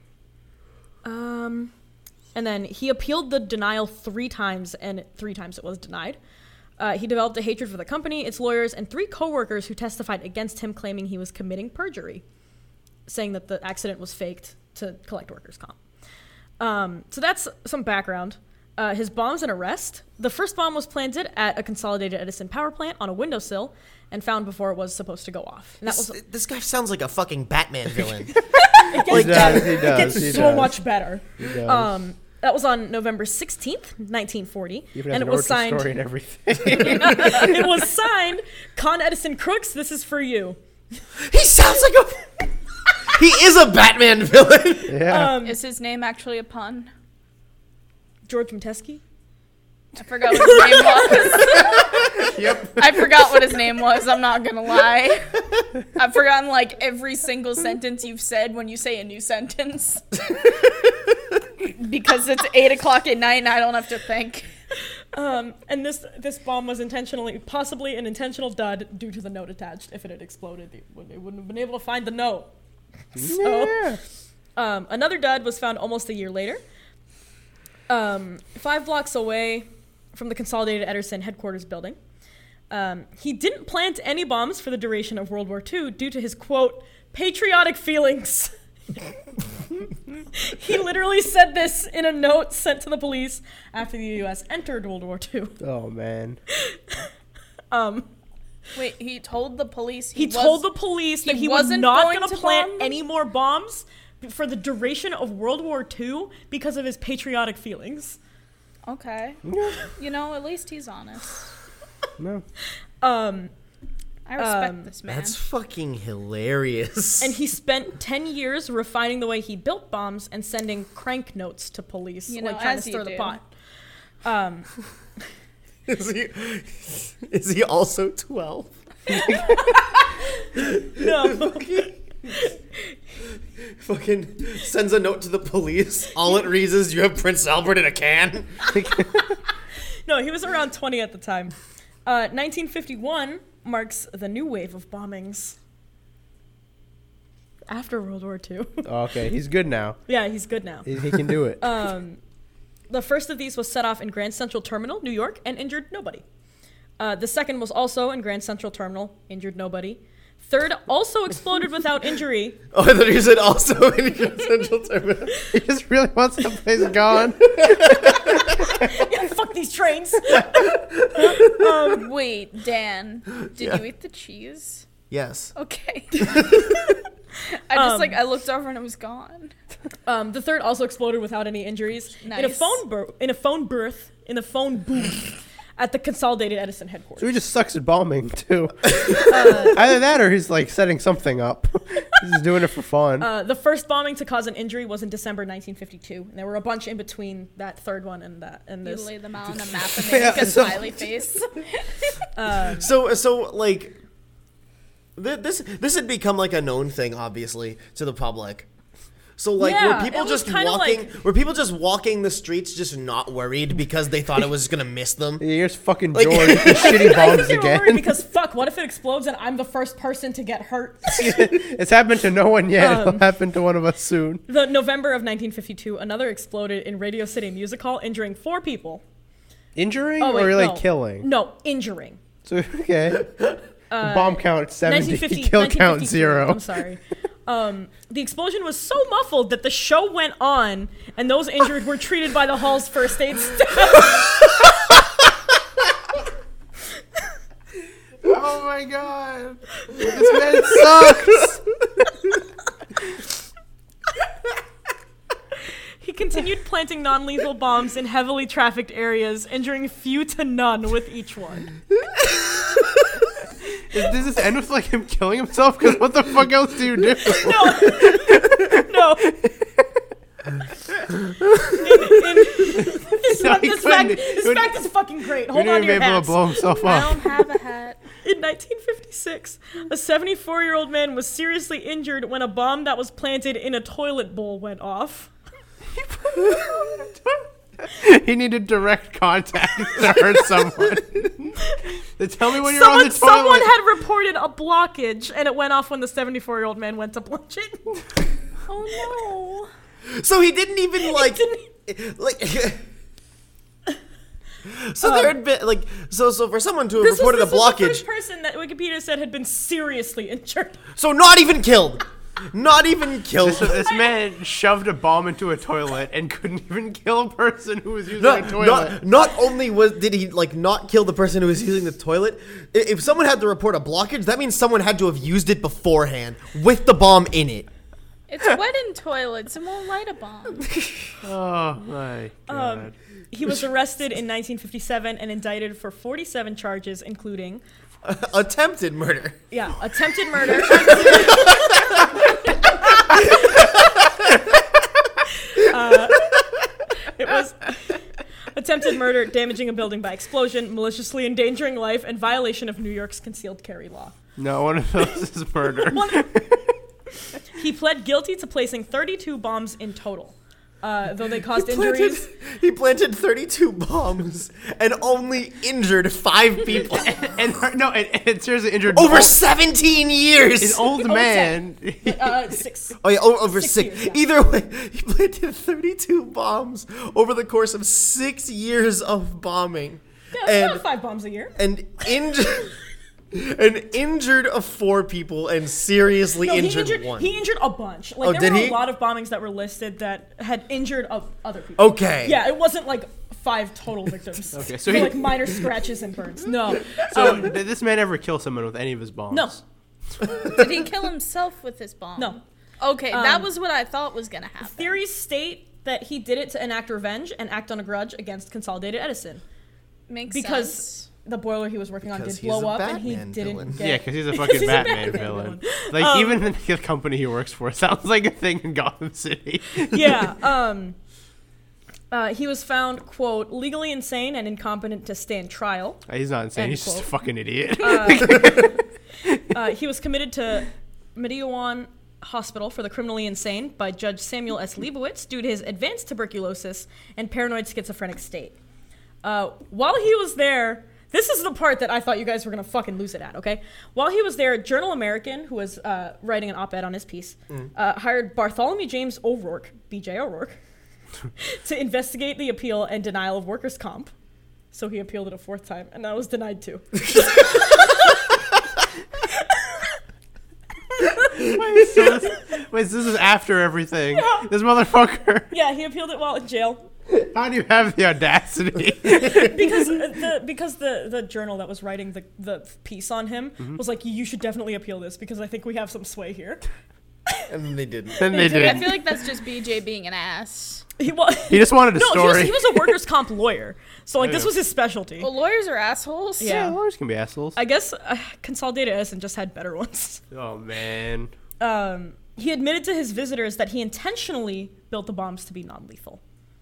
um, and then he appealed the denial three times, and three times it was denied. Uh, he developed a hatred for the company, its lawyers, and three coworkers who testified against him, claiming he was committing perjury, saying that the accident was faked to collect workers' comp. Um, so that's some background. uh, his bombs and arrest. The first bomb was planted at a Consolidated Edison power plant on a windowsill and found before it was supposed to go off. And that This, was this guy sounds like a fucking Batman villain. it gets He does, better. he It does, gets he so does. much better. He does. Um, that was on November sixteenth, nineteen forty, Even and has it an was origin signed. story and everything. It was signed, Con Edison Crooks. This is for you. He sounds like a. He is a Batman villain. yeah. Um, Is his name actually a pun? George Metesky. I forgot what his name was. Yep. I forgot what his name was. I'm not gonna lie. I've forgotten like every single sentence you've said when you say a new sentence. Because it's eight o'clock at night and I don't have to think. Um, and this this bomb was intentionally, possibly an intentional dud due to the note attached. If it had exploded, they, would, they wouldn't have been able to find the note. So, Yeah. um, another dud was found almost a year later. Um, five blocks away from the Consolidated Edison headquarters building. Um, he didn't plant any bombs for the duration of World War Two due to his, quote, patriotic feelings. He literally said this in a note sent to the police after the U S entered World War Two. Oh man. Um, Wait, he told the police he was, told the police that he he was wasn't not going going to to plant bomb them? any more bombs for the duration of World War Two because of his patriotic feelings. Okay. You know, at least he's honest. No. Um, I respect Um, this man. That's fucking hilarious. and he spent ten years refining the way he built bombs and sending crank notes to police, You know, like trying to as you stir the do. pot. Um, is he? Is he also twelve? no. Fucking sends a note to the police. All it reads is, "You have Prince Albert in a can." No, he was around twenty at the time. Uh, nineteen fifty-one marks the new wave of bombings after World War Two. Okay, he's good now. Yeah, he's good now. He, he can do it. Um, the first of these was set off in Grand Central Terminal, New York, and injured nobody. Uh, the second was also in Grand Central Terminal, injured nobody. Third also exploded without injury. Oh, I thought you said also in Central Terminal. He just really wants that place gone. Yeah, fuck these trains. Wait, Dan, did Yeah. you eat the cheese? Yes. Okay. I just Um, like I looked over and it was gone. Um, the third also exploded without any injuries in a Nice. phone bur- in a phone booth in a phone booth at the Consolidated Edison headquarters. So he just sucks at bombing too. Uh, Either that or he's like setting something up. He's just doing it for fun. Uh, the first bombing to cause an injury was in December nineteen fifty-two, and there were a bunch in between that third one and that and You this. lay them out on a map and they Yeah, make a so- smiley face. Um, So, so like, th- this this had become like a known thing, obviously, to the public. So, like, Yeah, were people it was just kinda walking? like- were people just walking the streets, just not worried because they thought it was gonna miss them? Here's fucking Like- George with the shitty I think bombs they were worried again. because fuck, what if it explodes and I'm the first person to get hurt? It's happened to no one yet. It'll Um, happen to one of us soon. The November of nineteen fifty-two, another exploded in Radio City Music Hall, injuring four people. Injuring Oh, wait, or like no. killing? No, injuring. So okay. the bomb count seventy, nineteen fifty, kill count nineteen fifty-three, zero. I'm sorry. Um, the explosion was so muffled that the show went on, and those injured were treated by the hall's first aid staff. Oh my god. This man sucks. He continued planting non-lethal bombs in heavily trafficked areas, injuring few to none with each one. Is- Does this end with like him killing himself? Because what the fuck else do you do? No. In, in, this, No, fact, he this, fact, couldn't- this he fact is fucking great. He Hold wouldn't on to even your be able hats. to blow himself I up. don't have a hat. In nineteen fifty-six, a seventy-four-year-old man was seriously injured when a bomb that was planted in a toilet bowl went off. He needed direct contact to hurt someone. Then tell me when you're Someone, on the toilet. someone had reported a blockage, and it went off when the seventy-four-year-old man went to plunge it. Oh So he didn't even like, didn't- like. So there had been like, so so for someone to have This was, reported this a was the blockage, first person that Wikipedia said had been seriously injured. so not even killed. Not even killed. This, this man shoved a bomb into a toilet and couldn't even kill a person who was using No, a toilet. not, not only was did he like not kill the person who was using the toilet, i- if someone had to report a blockage, that means someone had to have used it beforehand with the bomb in it. It's wet in toilets and won't light a bomb. Oh my god. Um, he was arrested in nineteen fifty-seven and indicted for forty-seven charges, including Attempted murder. yeah, attempted murder. uh, it was attempted murder, damaging a building by explosion, maliciously endangering life, and violation of New York's concealed carry law. No, one of those is murder. He pled guilty to placing thirty-two bombs in total, uh, though they caused He planted, injuries. he planted thirty-two bombs and only injured five people. and no, and, and seriously injured Over an seventeen years. old, an old man. Uh, six. Oh yeah, o- over Six six. years, yeah. Either way, he planted thirty-two bombs over the course of six years of bombing, Yeah, it's and about five bombs a year. and injured and injured of four people and seriously No, he injured, injured. one. He injured a bunch. Like Oh, there did were he? a lot of bombings that were listed that had injured of other people. Okay. Yeah, it wasn't like five total victims. Okay, so For, he- like minor scratches and burns. No. So Um, did this man ever kill someone with any of his bombs? No. Did he kill himself with his bomb? No. Okay, that Um, was what I thought was gonna happen. Theories state that he did it to enact revenge and act on a grudge against Consolidated Edison Makes because sense. the boiler he was working on Because did he's blow a up and he Batman didn't villain. get. Yeah, because he's a Because fucking he's a Batman, Batman villain. villain. Like Um, even the company he works for sounds like a thing in Gotham City. Yeah. Um. Uh, he was found, quote, legally insane and incompetent to stand trial. He's not insane. End He's just a quote. fucking idiot. Uh, he was committed to Mediowan Hospital for the Criminally Insane by Judge Samuel S. Leibowitz due to his advanced tuberculosis and paranoid schizophrenic state. Uh, while he was there, this is the part that I thought you guys were going to fucking lose it at, okay? While he was there, Journal American, who was uh, writing an op-ed on his piece, uh, hired Bartholomew James O'Rourke, B J O'Rourke, to investigate the appeal and denial of workers' comp. So he appealed it a fourth time, and that was denied too. wait, so this, wait, so this is after everything. This motherfucker. Yeah, he appealed it while in jail. How do you have the audacity? because uh, the because the the journal that was writing the the piece on him Mm-hmm. was like, you should definitely appeal this because I think we have some sway here. And then they didn't. Then they I did. feel like that's just B J being an ass. He was He just wanted a no, he was, story. he was a workers' comp lawyer, so like this Yeah. was his specialty. Well, lawyers are assholes. Yeah. Yeah, lawyers can be assholes. I guess uh, Consolidated Edison just had better ones. Oh man. Um, he admitted to his visitors that he intentionally built the bombs to be non-lethal.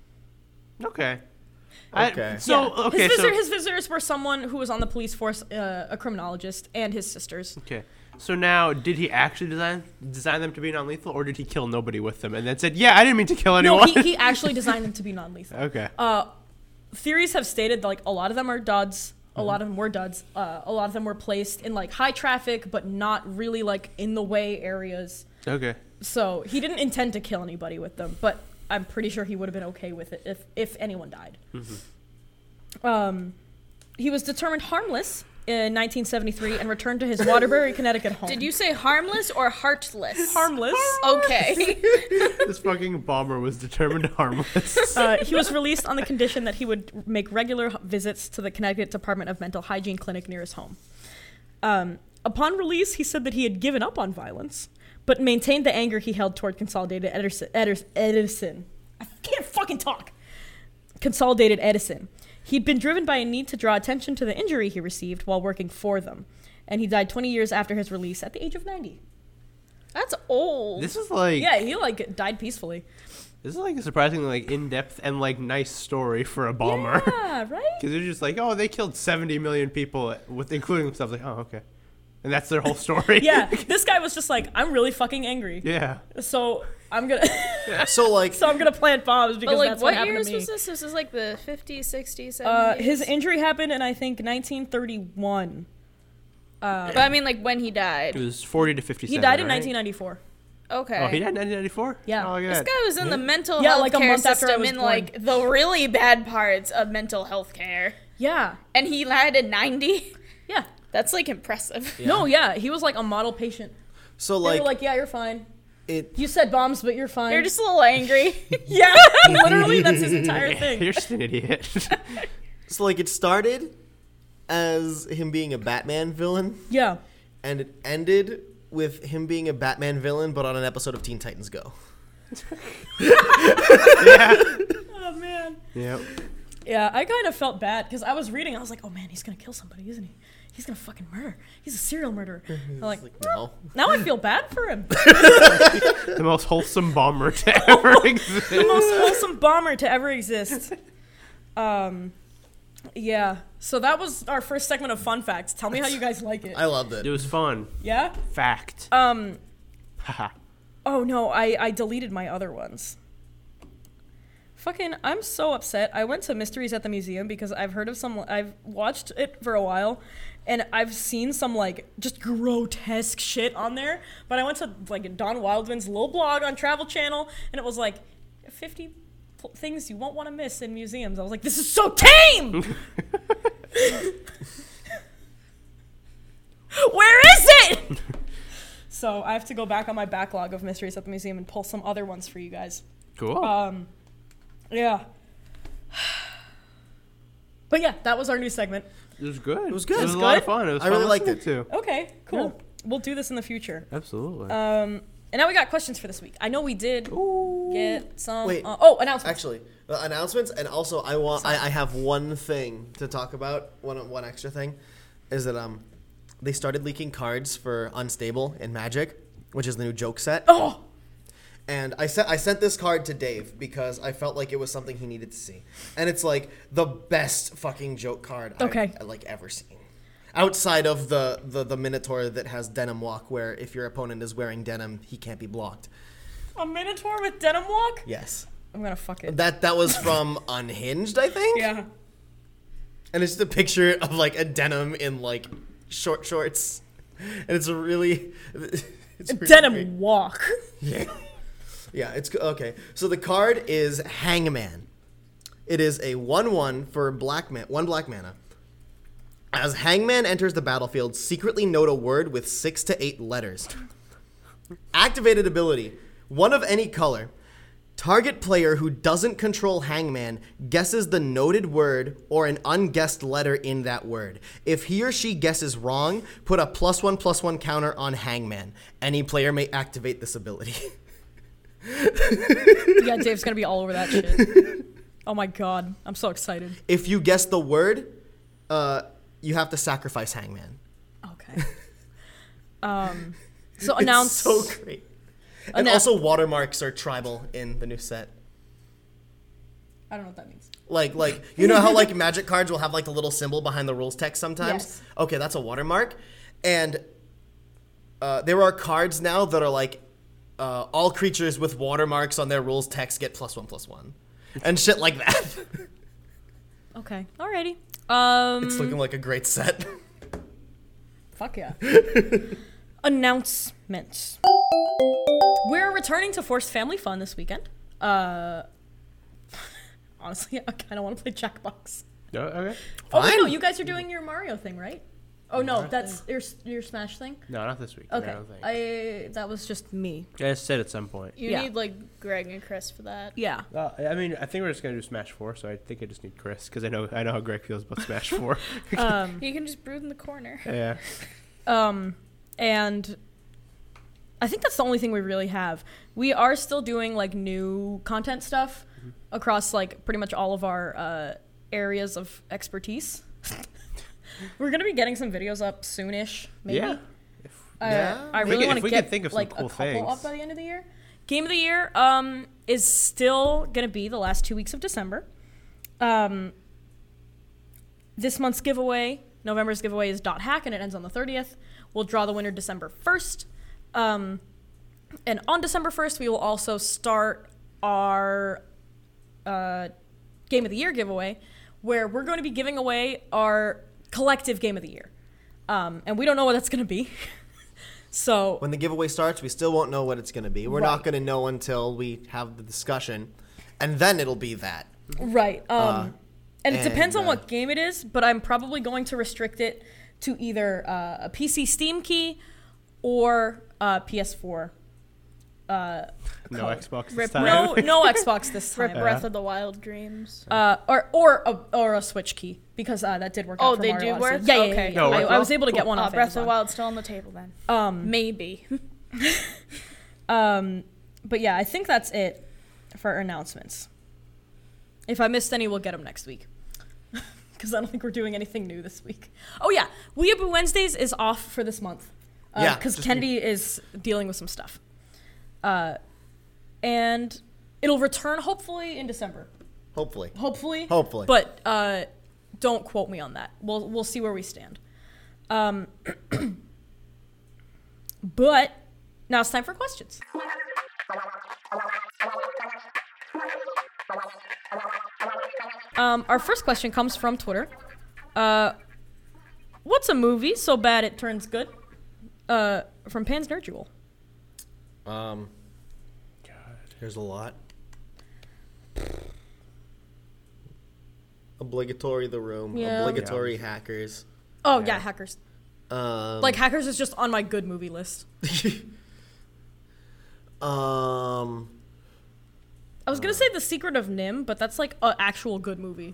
Okay. Okay. I, so Yeah. okay. his, visitor, so his visitors were someone who was on the police force, uh, a criminologist, and his sisters. okay. So now, did he actually design design them to be non-lethal, or did he kill nobody with them and then said, "Yeah, I didn't mean to kill No, anyone"? he, he actually designed them to be non-lethal. okay. Uh, theories have stated that, like, a lot of them are duds. A Mm-hmm. lot of them were duds. Uh, a lot of them were placed in like high traffic, but not really like in the way areas. Okay. So he didn't intend to kill anybody with them, but I'm pretty sure he would have been okay with it if if anyone died. Mm-hmm. Um, he was determined harmless in nineteen seventy-three and returned to his Waterbury, Connecticut home. Did you say harmless or heartless? harmless? Okay. This fucking bomber was determined harmless. Uh, he was released on the condition that he would make regular h- visits to the Connecticut Department of Mental Hygiene clinic near his home. Um, upon release, he said that he had given up on violence, but maintained the anger he held toward Consolidated Edison. Edison, Edison. I can't fucking talk. Consolidated Edison. He'd been driven by a need to draw attention to the injury he received while working for them, and he died twenty years after his release at the age of ninety. That's old. This is like Yeah, he like died peacefully. this is like a surprisingly like in depth and like nice story for a bomber. Yeah, right? Because they're just like, oh, they killed seventy million people with including themselves. Like, oh, okay, and that's their whole story. Yeah, this guy was just like, I'm really fucking angry. Yeah. So I'm gonna So like, so I'm gonna plant bombs because but like, that's what what, happened years to me. was this? This is like the fifties, sixties, Uh, seventies. his injury happened in I think nineteen thirty-one. Uh, But I mean, like when he It died. was forty to fifty-seven. he died in right? nineteen ninety-four. Okay. Oh, he died in nineteen ninety-four. Yeah. Oh, look at This that. guy was in the mental Yeah, health like a care month after I system was in born. like the really bad parts of mental health care. Yeah, And he died at ninety. yeah. That's like impressive. No, yeah, he was like a model patient. so They like, were like, yeah, you're fine. It You said bombs, but you're fine. You're just a little angry. yeah, literally, that's his entire thing. You're just an idiot. so like it started as him being a Batman villain, Yeah. and it ended with him being a Batman villain, but on an episode of Teen Titans Go. yeah. Oh man. Yep. Yeah, I kind of felt bad because I was reading. I was like, oh man, he's gonna kill somebody, isn't he? He's gonna fucking murder. He's a serial murderer. I'm like, Like, no. now I feel bad for him. The most wholesome bomber to ever exist. The most wholesome bomber to ever exist. Um, yeah. So that was our first segment of fun facts. Tell me how you guys like it. I loved it. It was fun. Yeah. Fact. Um. Haha. Oh no, I I deleted my other ones. Fucking, I'm so upset. I went to Mysteries at the Museum because I've heard of some. I've watched it for a while, and I've seen some like just grotesque shit on there. But I went to like Don Wildman's little blog on Travel Channel, and it was like fifty pl- things you won't want to miss in museums. I was like, this is so tame. Where is it? So I have to go back on my backlog of Mysteries at the Museum and pull some other ones for you guys. Cool. Um, yeah. But yeah, that was our new segment. It was good. It was good. It was It's a lot good? of fun. It was I fun really liked listening it. to. Okay, cool. We'll do this in the future. Absolutely. Um, and now we got questions for this week. I know we did get some. Wait. Uh, oh, announcements. Actually, uh, announcements, and also I want I, I have one thing to talk about. One one extra thing is that um they started leaking cards for Unstable in Magic, which is the new joke set. Oh, And I sent I sent this card to Dave because I felt like it was something he needed to see, and it's like the best fucking joke card Okay. I've like ever seen, outside of the, the the Minotaur that has Denim Walk, where if your opponent is wearing denim, he can't be blocked. a Minotaur with denim walk? Yes, I'm gonna fuck it. that that was from Unhinged, I think. Yeah. And it's just a picture of like a denim in like short shorts, and it's a really it's really Denim great. walk. Yeah. Yeah, it's okay. So the card is Hangman. It is a one one for black man, one black mana. As Hangman enters the battlefield, secretly note a word with six to eight letters. Activated ability: one of any color. Target player who doesn't control Hangman guesses the noted word or an unguessed letter in that word. If he or she guesses wrong, put a plus one plus one counter on Hangman. Any player may activate this ability. Yeah, Dave's gonna be all over that shit. Oh my god, I'm so excited. If you guess the word, uh, you have to sacrifice Hangman. Okay. Um, so It's announce. so great. And Annou- also watermarks are tribal in the new set. I don't know what that means. Like, like you know how like Magic cards will have like the little symbol behind the rules text sometimes? Yes. Okay, that's a watermark. And uh, there are cards now that are like uh, all creatures with watermarks on their rules text get plus one plus one. And shit like that. Okay. Alrighty. Um. It's looking like a great set. Fuck yeah. Announcements. We're returning to Forced Family Fun this weekend. Uh, honestly, I kind of want to play Jackbox. Oh, okay. Oh, wait, Fine. no, you guys are doing your Mario thing, right? Oh, no, that's your, your Smash thing? No, not this week. Okay. I don't think. I, that was just me. I just said at some point. You Yeah. need like Greg and Chris for that. Yeah. Uh, I mean, I think we're just gonna do Smash Four, so I think I just need Chris because I know I know how Greg feels about Smash Four. Um, You can just brood in the corner. Yeah. um, and I think that's the only thing we really have. We are still doing like new content stuff across like pretty much all of our uh, areas of expertise. We're gonna be getting some videos up soonish, maybe. Yeah. Uh, Yeah. I If we really could- want if to we get could think of some like cool a couple things. up by the end of the year. Game of the year um, is still gonna be the last two weeks of December. Um, this month's giveaway, November's giveaway is Dot Hack, and it ends on the thirtieth. We'll draw the winner December first. Um, and on December first, we will also start our uh, Game of the Year giveaway, where we're going to be giving away our collective Game of the Year. Um, and we don't know what that's going to be. So When the giveaway starts, we still won't know what it's going to be. We're Right. not going to know until we have the discussion, and then it'll be that. Right. Um, Uh, and it depends and, on uh, what game it is, but I'm probably going to restrict it to either uh, a P C Steam key or uh, P S four Uh, No code. Xbox this Rip- time. no, no Xbox this Rip time. Breath of the Wild dreams. Uh, or or a, or a Switch key because uh, that did work out. Oh, for they Mario do Odyssey. work? Yeah, yeah, yeah. Okay. yeah. No, I, work I was well? able to get one Oh, off Breath of the Amazon. Wild's still on the table then. Um, Maybe. um, but yeah, I think that's it for our announcements. If I missed any, we'll get them next week. Because I don't think we're doing anything new this week. Oh yeah, Weeaboo Wednesdays is off for this month. Uh, Yeah, Because just- Kendi is dealing with some stuff. Uh, and it'll return hopefully in December. Hopefully. Hopefully. Hopefully. But uh, don't quote me on that. We'll we'll see where we stand. Um, but now it's time for questions. Um, our first question comes from Twitter. Uh, what's a movie so bad it turns good? Uh, from Pan's Nerd Jewel. Um, there's a lot. Obligatory The Room. Yeah. Obligatory Hackers. Oh yeah, Hackers. Um, Like Hackers is just on my good movie list. um, I was gonna say The Secret of Nim, but that's like an actual good movie.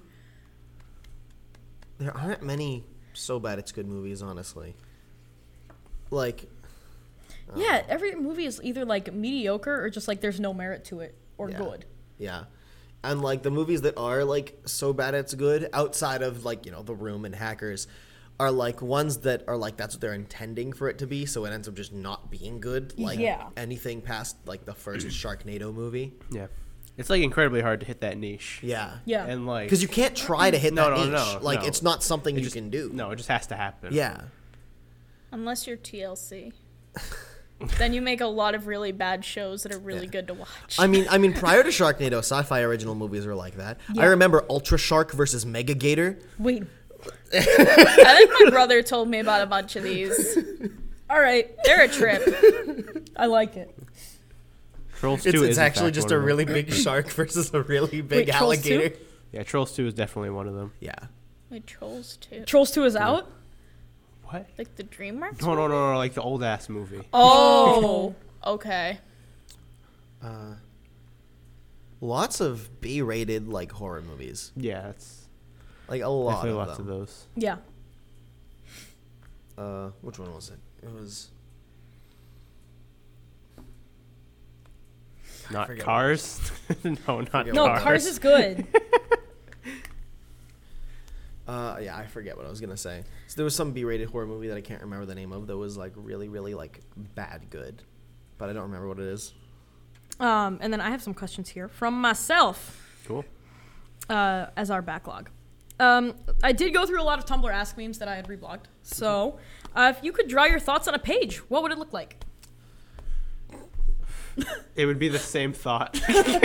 there aren't many so bad it's good movies, honestly. Like, Yeah, every movie is either like mediocre or just like there's no merit to it or Yeah. good. yeah. And like the movies that are like so bad it's good, outside of like, you know, The Room and Hackers, are like ones that are like that's what they're intending for it to be, so it ends up just not being good. Like Yeah. anything past like the first Sharknado movie. Yeah. It's like incredibly hard to hit that niche. Yeah. Yeah. And like Because you can't try to hit No, that no, niche. no, like no. it's not something It you just- can do. No, it just has to happen. Yeah. Unless you're T L C. Then you make a lot of really bad shows that are really Yeah. good to watch. I mean, I mean, prior to Sharknado, sci-fi original movies were like that. Yeah. I remember Ultra Shark versus Mega Gator. Wait. I think my brother told me about a bunch of these. All right. They're a trip. I like it. Trolls It's, two it's is in actually fact just one a of them. really big shark versus a really big Wait, Trolls two? alligator. Yeah, Trolls two is definitely one of them. Yeah. Wait, Trolls too. Trolls two is out? What? Like the DreamWorks? No, no, no, no, like the old ass movie. Oh, okay. Uh, lots of B-rated like horror movies. Yeah, it's Like a lot definitely of lots them. of those. Yeah. Uh, which one was it? It was. Not forget what Cars. no, not forget No, Cars. Cars is good. Uh, yeah, I forget what I was gonna say. So there was some B-rated horror movie that I can't remember the name of that was like really, really like bad good, but I don't remember what it is. Um, and then I have some questions here from myself Cool. uh, as our backlog. Um, I did go through a lot of Tumblr Ask memes that I had reblogged. So uh, if you could draw your thoughts on a page, what would it look like? It would be the same thought,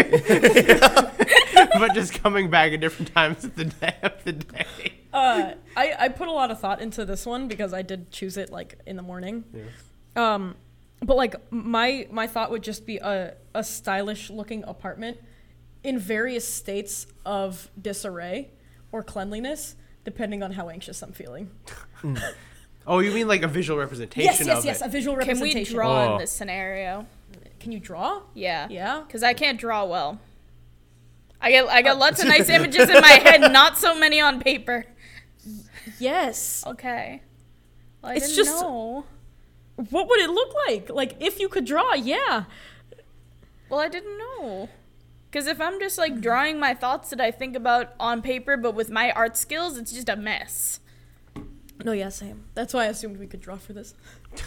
but just coming back at different times of the day. Of the day. Uh, I, I put a lot of thought into this one because I did choose it like in the morning. Yeah. Um, but like my my thought would just be a, a stylish looking apartment in various states of disarray or cleanliness, depending on how anxious I'm feeling. Oh, you mean like a visual representation Yes, yes, of yes, it? a visual Can we representation. draw Oh. in this scenario? Can you draw? Yeah. Yeah. Because I can't draw well. I get I got lots of nice images in my head, not so many on paper. Yes. Okay. Well, I It's didn't just- know. What would it look like? Like if you could draw, yeah. Well, I didn't know. Because if I'm just like drawing my thoughts that I think about on paper, but with my art skills, it's just a mess. No, yeah, same. That's why I assumed we could draw for this.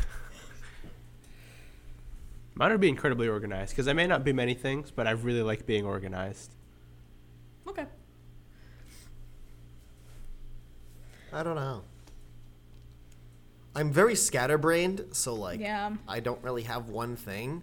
Mine would be incredibly organized because I may not be many things, but I really like being organized. Okay. I don't know. I'm very scatterbrained, so like Yeah. I don't really have one thing.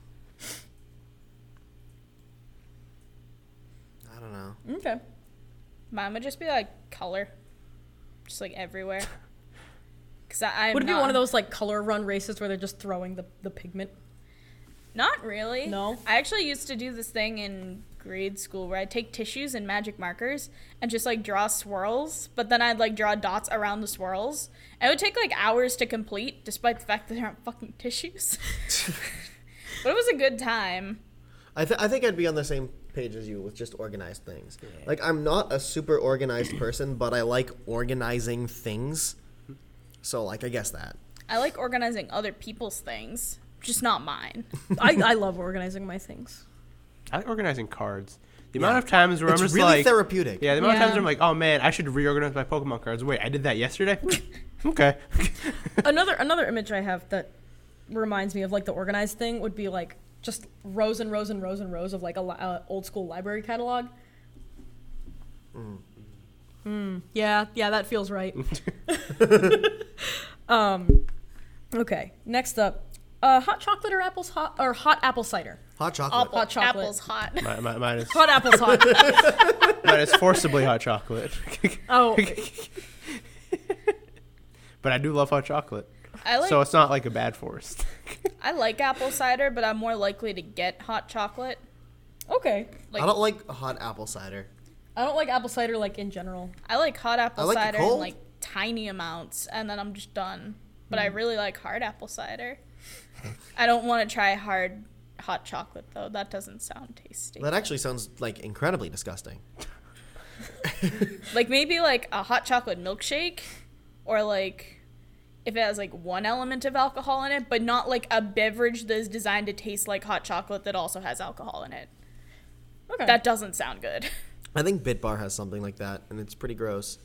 I don't know. Okay. Mine would just be like color. Just like everywhere. Because I'm Would it be not- one of those like color run races where they're just throwing the, the pigment? Not really. No? I actually used to do this thing in grade school where I'd take tissues and magic markers and just like draw swirls, but then I'd like draw dots around the swirls. And it would take like hours to complete, despite the fact that they aren't fucking tissues. But it was a good time. I, th- I think I'd be on the same page as you with just organized things. Like, I'm not a super organized person, but I like organizing things. So, like, I guess that. I like organizing other people's things, just not mine. I, I love organizing my things. I like organizing cards. The Yeah. amount of times where It's I'm just really like, therapeutic. yeah, the amount of times Yeah. where I'm like, oh man, I should reorganize my Pokemon cards. Wait, I did that yesterday. Okay. another another image I have that reminds me of like the organized thing would be like just rows and rows and rows and rows of like a li- uh, old school library catalog. Mm. Mm, yeah, yeah, that feels right. um, okay, next up, uh, hot chocolate or apples hot or hot apple cider. Hot chocolate. Apple, Hot chocolate. Apple's hot. my, my, mine is Hot apples hot. mine is forcibly hot chocolate. Oh, But I do love hot chocolate, I like so it's not like a bad forest. I like apple cider, but I'm more likely to get hot chocolate. okay. Like I don't like hot apple cider. I don't like apple cider like in general. I like hot apple I like it cider in cold. like tiny amounts, and then I'm just done. But I really like hard apple cider. I don't want to try hard hot chocolate though. That doesn't sound tasty. That actually sounds, like, incredibly disgusting. Like maybe like a hot chocolate milkshake, or like if it has like one element of alcohol in it, but not like a beverage that is designed to taste like hot chocolate that also has alcohol in it. Okay. That doesn't sound good. I think Bit Bar has something like that, and it's pretty gross.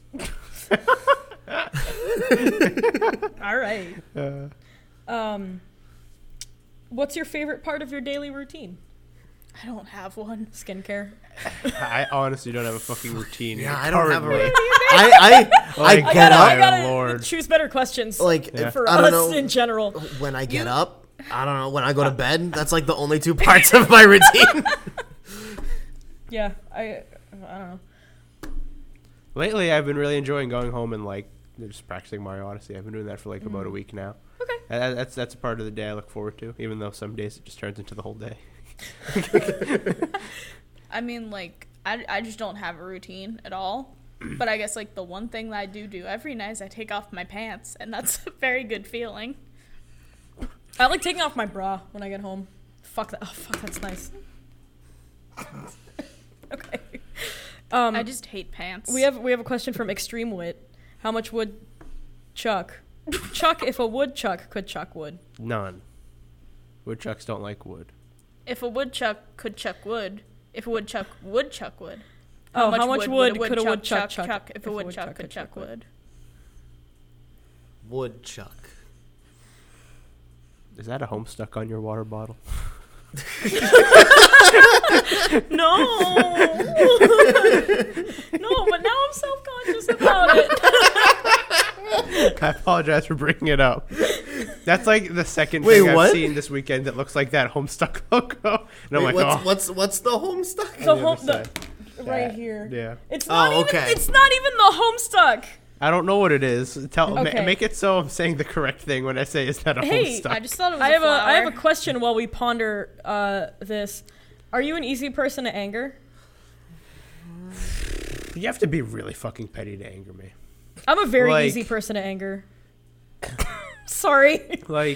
All right. Uh, Um, what's your favorite part of your daily routine? I don't have one. Skincare. I honestly don't have a fucking routine. Yeah, I don't have a currently. I, I, I Like, get I up, my gotta lord. choose better questions like, Yeah. for I don't us know, in general. when I get up, I don't know, when I go to bed, that's, like, the only two parts of my routine. Yeah, I, I don't know. Lately, I've been really enjoying going home and like just practicing Mario Odyssey. I've been doing that for like about a week now. Okay. And that- that's that's a part of the day I look forward to, even though some days it just turns into the whole day. I mean, like, I, I just don't have a routine at all. But I guess, like, the one thing that I do do every night is I take off my pants, and that's a very good feeling. I like taking off my bra when I get home. Fuck that. Oh, fuck, that's nice. Okay. Um, I just hate pants. we have we have a question from Extreme Wit. How much would Chuck Chuck if a woodchuck could chuck wood? None. Woodchucks don't like wood. If a woodchuck could chuck wood, if a woodchuck would chuck wood. Oh, how much wood would could a woodchuck woodchuck chuck if a woodchuck could chuck wood? Woodchuck. Is that a Homestuck on your water bottle? No. No, but now I'm self-conscious about it. I apologize for bringing it up. That's like the second Wait, thing I've what? seen this weekend that looks like that Homestuck logo. And I'm Wait, like, what's, oh. what's, what's the Homestuck? The the home, other the, side. right That, here. Yeah. It's not Oh, even. okay. It's not even the Homestuck. I don't know what it is. Tell ma- Okay. make it so I'm saying the correct thing when I say is that a Hey, Homestuck. I just thought it was I a have a flower. I have a question while we ponder uh, this. Are you an easy person to anger? You have to be really fucking petty to anger me. I'm a very Like- easy person to anger. Sorry. Like,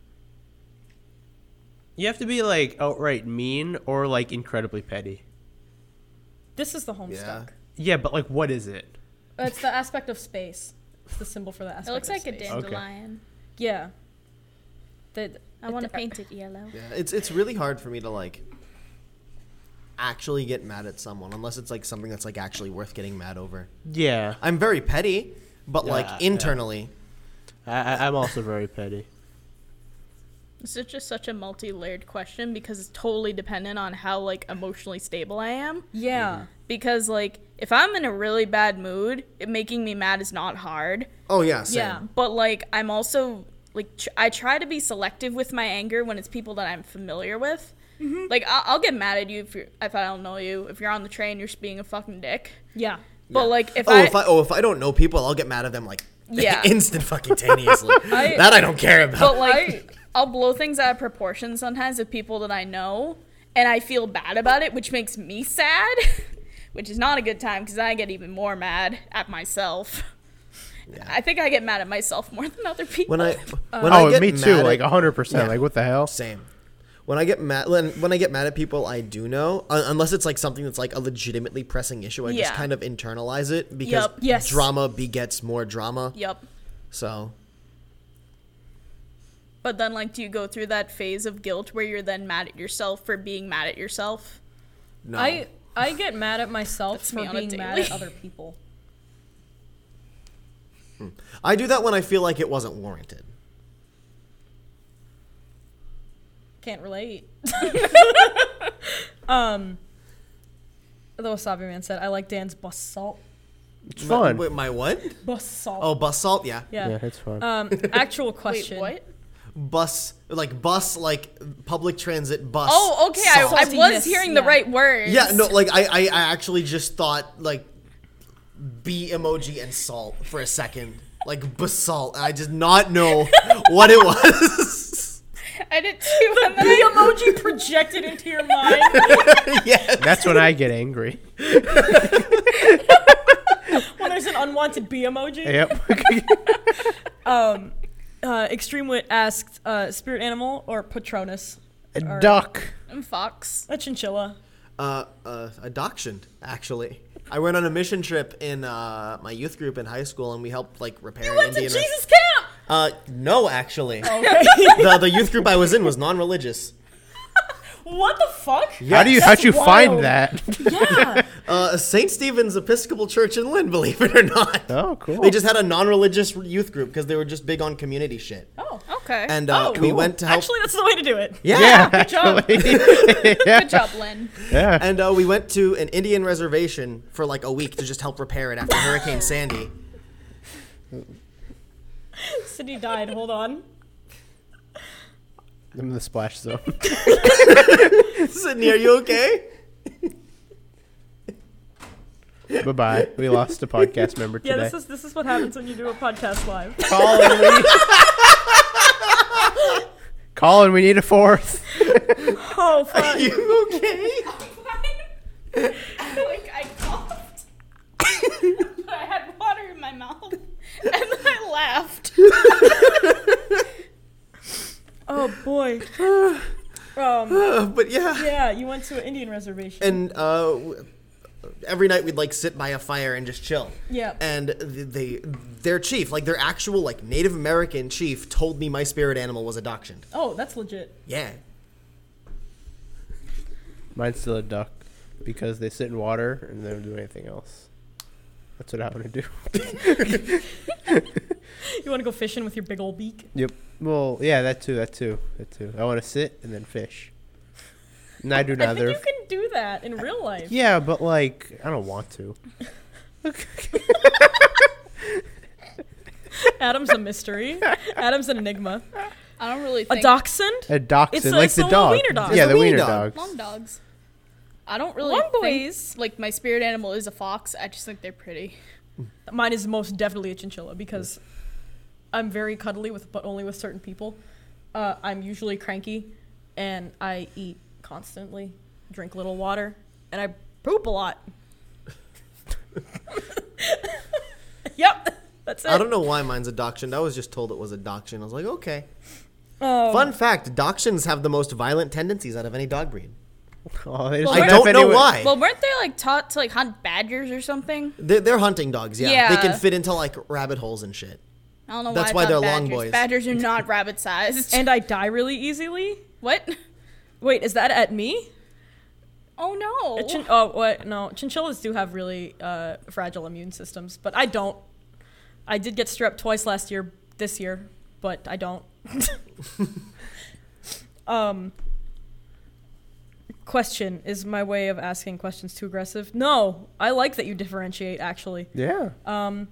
you have to be like outright mean or like incredibly petty. This is the Homestuck. Yeah. Yeah, but like, what is it? It's the aspect of space. It's the symbol for the aspect. It looks of like a space. dandelion. Yeah. The, I want to paint it yellow. Yeah, it's it's really hard for me to like actually get mad at someone unless it's like something that's like actually worth getting mad over. Yeah, I'm very petty, but Yeah, like yeah. internally, I, I- I'm also very petty. This is just such a multi-layered question because it's totally dependent on how like emotionally stable I am. Yeah. Because like if I'm in a really bad mood, it making me mad is not hard. oh yeah, same. Yeah. But like I'm also like tr- I try to be selective with my anger when it's people that I'm familiar with. Mm-hmm. Like I'll, I'll get mad at you if you if I don't know you. If you're on the train, you're just being a fucking dick. Yeah. But Yeah. like if oh, I, if I oh if I don't know people, I'll get mad at them like Yeah. instant fucking taneously. I- that I don't care about. but like I'll blow things out of proportion sometimes with people that I know, and I feel bad about it, which makes me sad, which is not a good time because I get even more mad at myself. Yeah. I think I get mad at myself more than other people. when I when oh, I get me too. mad Like at- hundred percent. Yeah. Like what the hell? Same. When I get mad, when, when I get mad at people, I do know, uh, unless it's like something that's like a legitimately pressing issue. I just Yeah. kind of internalize it because Yep. Yes. drama begets more drama. Yep. So But then, like, do you go through that phase of guilt where you're then mad at yourself for being mad at yourself? no, I I get mad at myself That's for me on a being mad daily. at other people. I do that when I feel like it wasn't warranted. Can't relate. um, the Wasabi Man said, "I like Dan's bus salt." It's fun. My, my what? Bus salt. Oh, bus salt. Yeah, yeah. Yeah, it's fun. Um, actual question. Wait, what? bus like bus like public transit bus. Oh, okay. I, I Saltiness, was hearing the yeah. right words. Yeah, no, like I, I, I actually just thought like bee emoji and salt for a second, like basalt. I did not know what it was. I did too. And then The I, emoji projected into your mind. Yes. That's when I get angry. When there's an unwanted bee emoji. Yep. Um, uh, Extreme Wit asked, uh, spirit animal or Patronus? A Or- duck. I'm Fox. A chinchilla. Uh, uh, a dachshund, actually. I went on a mission trip in uh, my youth group in high school, and we helped like repair You an went to Indian. res- Jesus camp! uh, no, actually, Okay. the the youth group I was in was non-religious. What the fuck? How do you That's how'd you wild. find that? Yeah. Uh, Saint Stephen's Episcopal Church in Lynn, believe it or not. Oh, cool. They just had a non-religious youth group because they were just big on community shit. Oh. Okay. And uh, Oh, we cool. went to help. Actually, that's the way to do it. yeah. yeah, Good job. actually. yeah. Good job, Lynn. Yeah. And uh, we went to an Indian reservation for like a week to just help repair it after Hurricane Sandy. Sydney died. Hold on. I'm in the splash zone. Sydney, are you okay? Bye bye. We lost a podcast member Yeah, today. this is this is what happens when you do a podcast live. Colin, we need... Colin, we need a fourth. Oh fuck. Are you okay? Like, I coughed. I had water in my mouth. And then I laughed. Oh boy. Um. Uh, but yeah. Yeah, you went to an Indian reservation. And uh, w- every night we'd like sit by a fire and just chill. Yeah. And th- they, their chief, like their actual like Native American chief, told me my spirit animal was a dachshund. Oh, that's legit. Yeah. Mine's still a duck because they sit in water and they don't do anything else. That's what I want to do. You want to go fishing with your big old beak? Yep. Well, yeah, that too. That too. That too. I want to sit and then fish. And I do I neither. think you can do that in real life. Yeah, but like I don't want to. Adam's a mystery. Adam's an enigma. I don't really A think... dachshund? A dachshund, It's a- like it's the a little dog. wiener dog. Yeah, It's the a wiener wiener dog. dogs. Long dogs. I don't really Long think, boys. like, my spirit animal is a fox. I just think they're pretty. Mine is most definitely a chinchilla because I'm very cuddly with, but only with certain people. Uh, I'm usually cranky, and I eat constantly, drink little water, and I poop a lot. Yep, that's it. I don't know why mine's a dachshund. I was just told it was a dachshund. I was like, okay. Oh. Fun fact: dachshunds have the most violent tendencies out of any dog breed. Oh, they Well, just I laugh don't know anyway. why. Well, weren't they, like, taught to, like, hunt badgers or something? They're, they're hunting dogs. Yeah. Yeah. They can fit into like rabbit holes and shit. I don't know That's why why I they're thought long badgers. boys. Badgers are not rabbit-sized. And I die really easily. What? Wait, is that at me? Oh, no. A chin- oh, what? No, chinchillas do have really uh, fragile immune systems, but I don't. I did get strep twice last year, this year, but I don't. um. Question, is my way of asking questions too aggressive? No, I like that you differentiate. Actually, Yeah. um.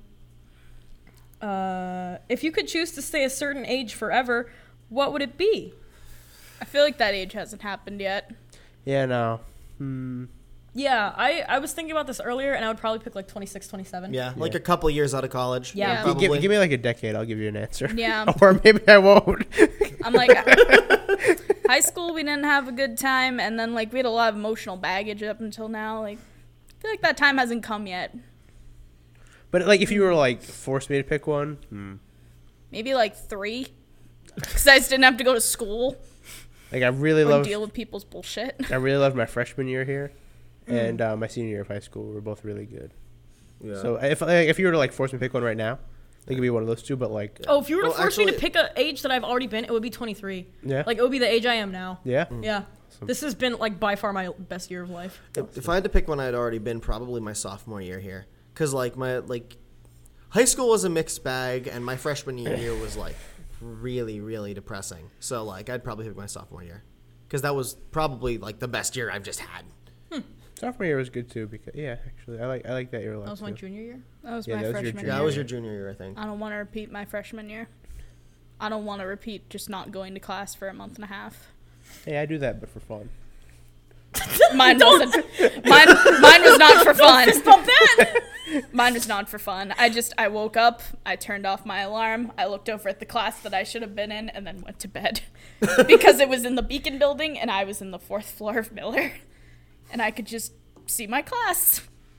Uh, if you could choose to stay a certain age forever, what would it be? I feel like that age hasn't happened yet. Yeah. No. Hmm. Yeah, I, I was thinking about this earlier, and I would probably pick like twenty-six, twenty-seven. Yeah, like Yeah. a couple years out of college. Yeah. Yeah. Gi- Probably. Give, give me like a decade. I'll give you an answer. Yeah. or maybe I won't. I'm like, high school, we didn't have a good time, and then, like, we had a lot of emotional baggage up until now. Like, I feel like that time hasn't come yet. But like, if you were like forced me to pick one, hmm. Maybe, like, three. Because I just didn't have to go to school. Like I really Or love deal with people's bullshit. I really loved my freshman year here, and uh, my senior year of high school were both really good. Yeah. So if like, if you were to like force me to pick one right now, I think it'd be one of those two. But like, Oh, if you were to Well, force me to actually- pick an age that I've already been, it would be twenty-three. yeah, Like, it would be the age I am now. yeah. Yeah. Awesome. This has been, like, by far my best year of life. If, if I had to pick one, I'd already been probably my sophomore year here, because like my like high school was a mixed bag, and my freshman year was like really really depressing. So like I'd probably pick my sophomore year, because that was probably like the best year I've just had. Sophomore year was good too because yeah, actually I like I like that year a lot That was my too. junior year. That was Yeah, my that was your freshman junior year. Yeah, that was your junior year, I think. I don't want to repeat my freshman year. I don't want to repeat just not going to class for a month and a half. Hey, I do that, but for fun. Mine wasn't. Mine, mine was not for fun. Fist bump that! Mine was not for fun. I just I woke up, I turned off my alarm, I looked over at the class that I should have been in, and then went to bed because it was in the Beacon building and I was in the fourth floor of Miller, and I could just see my class.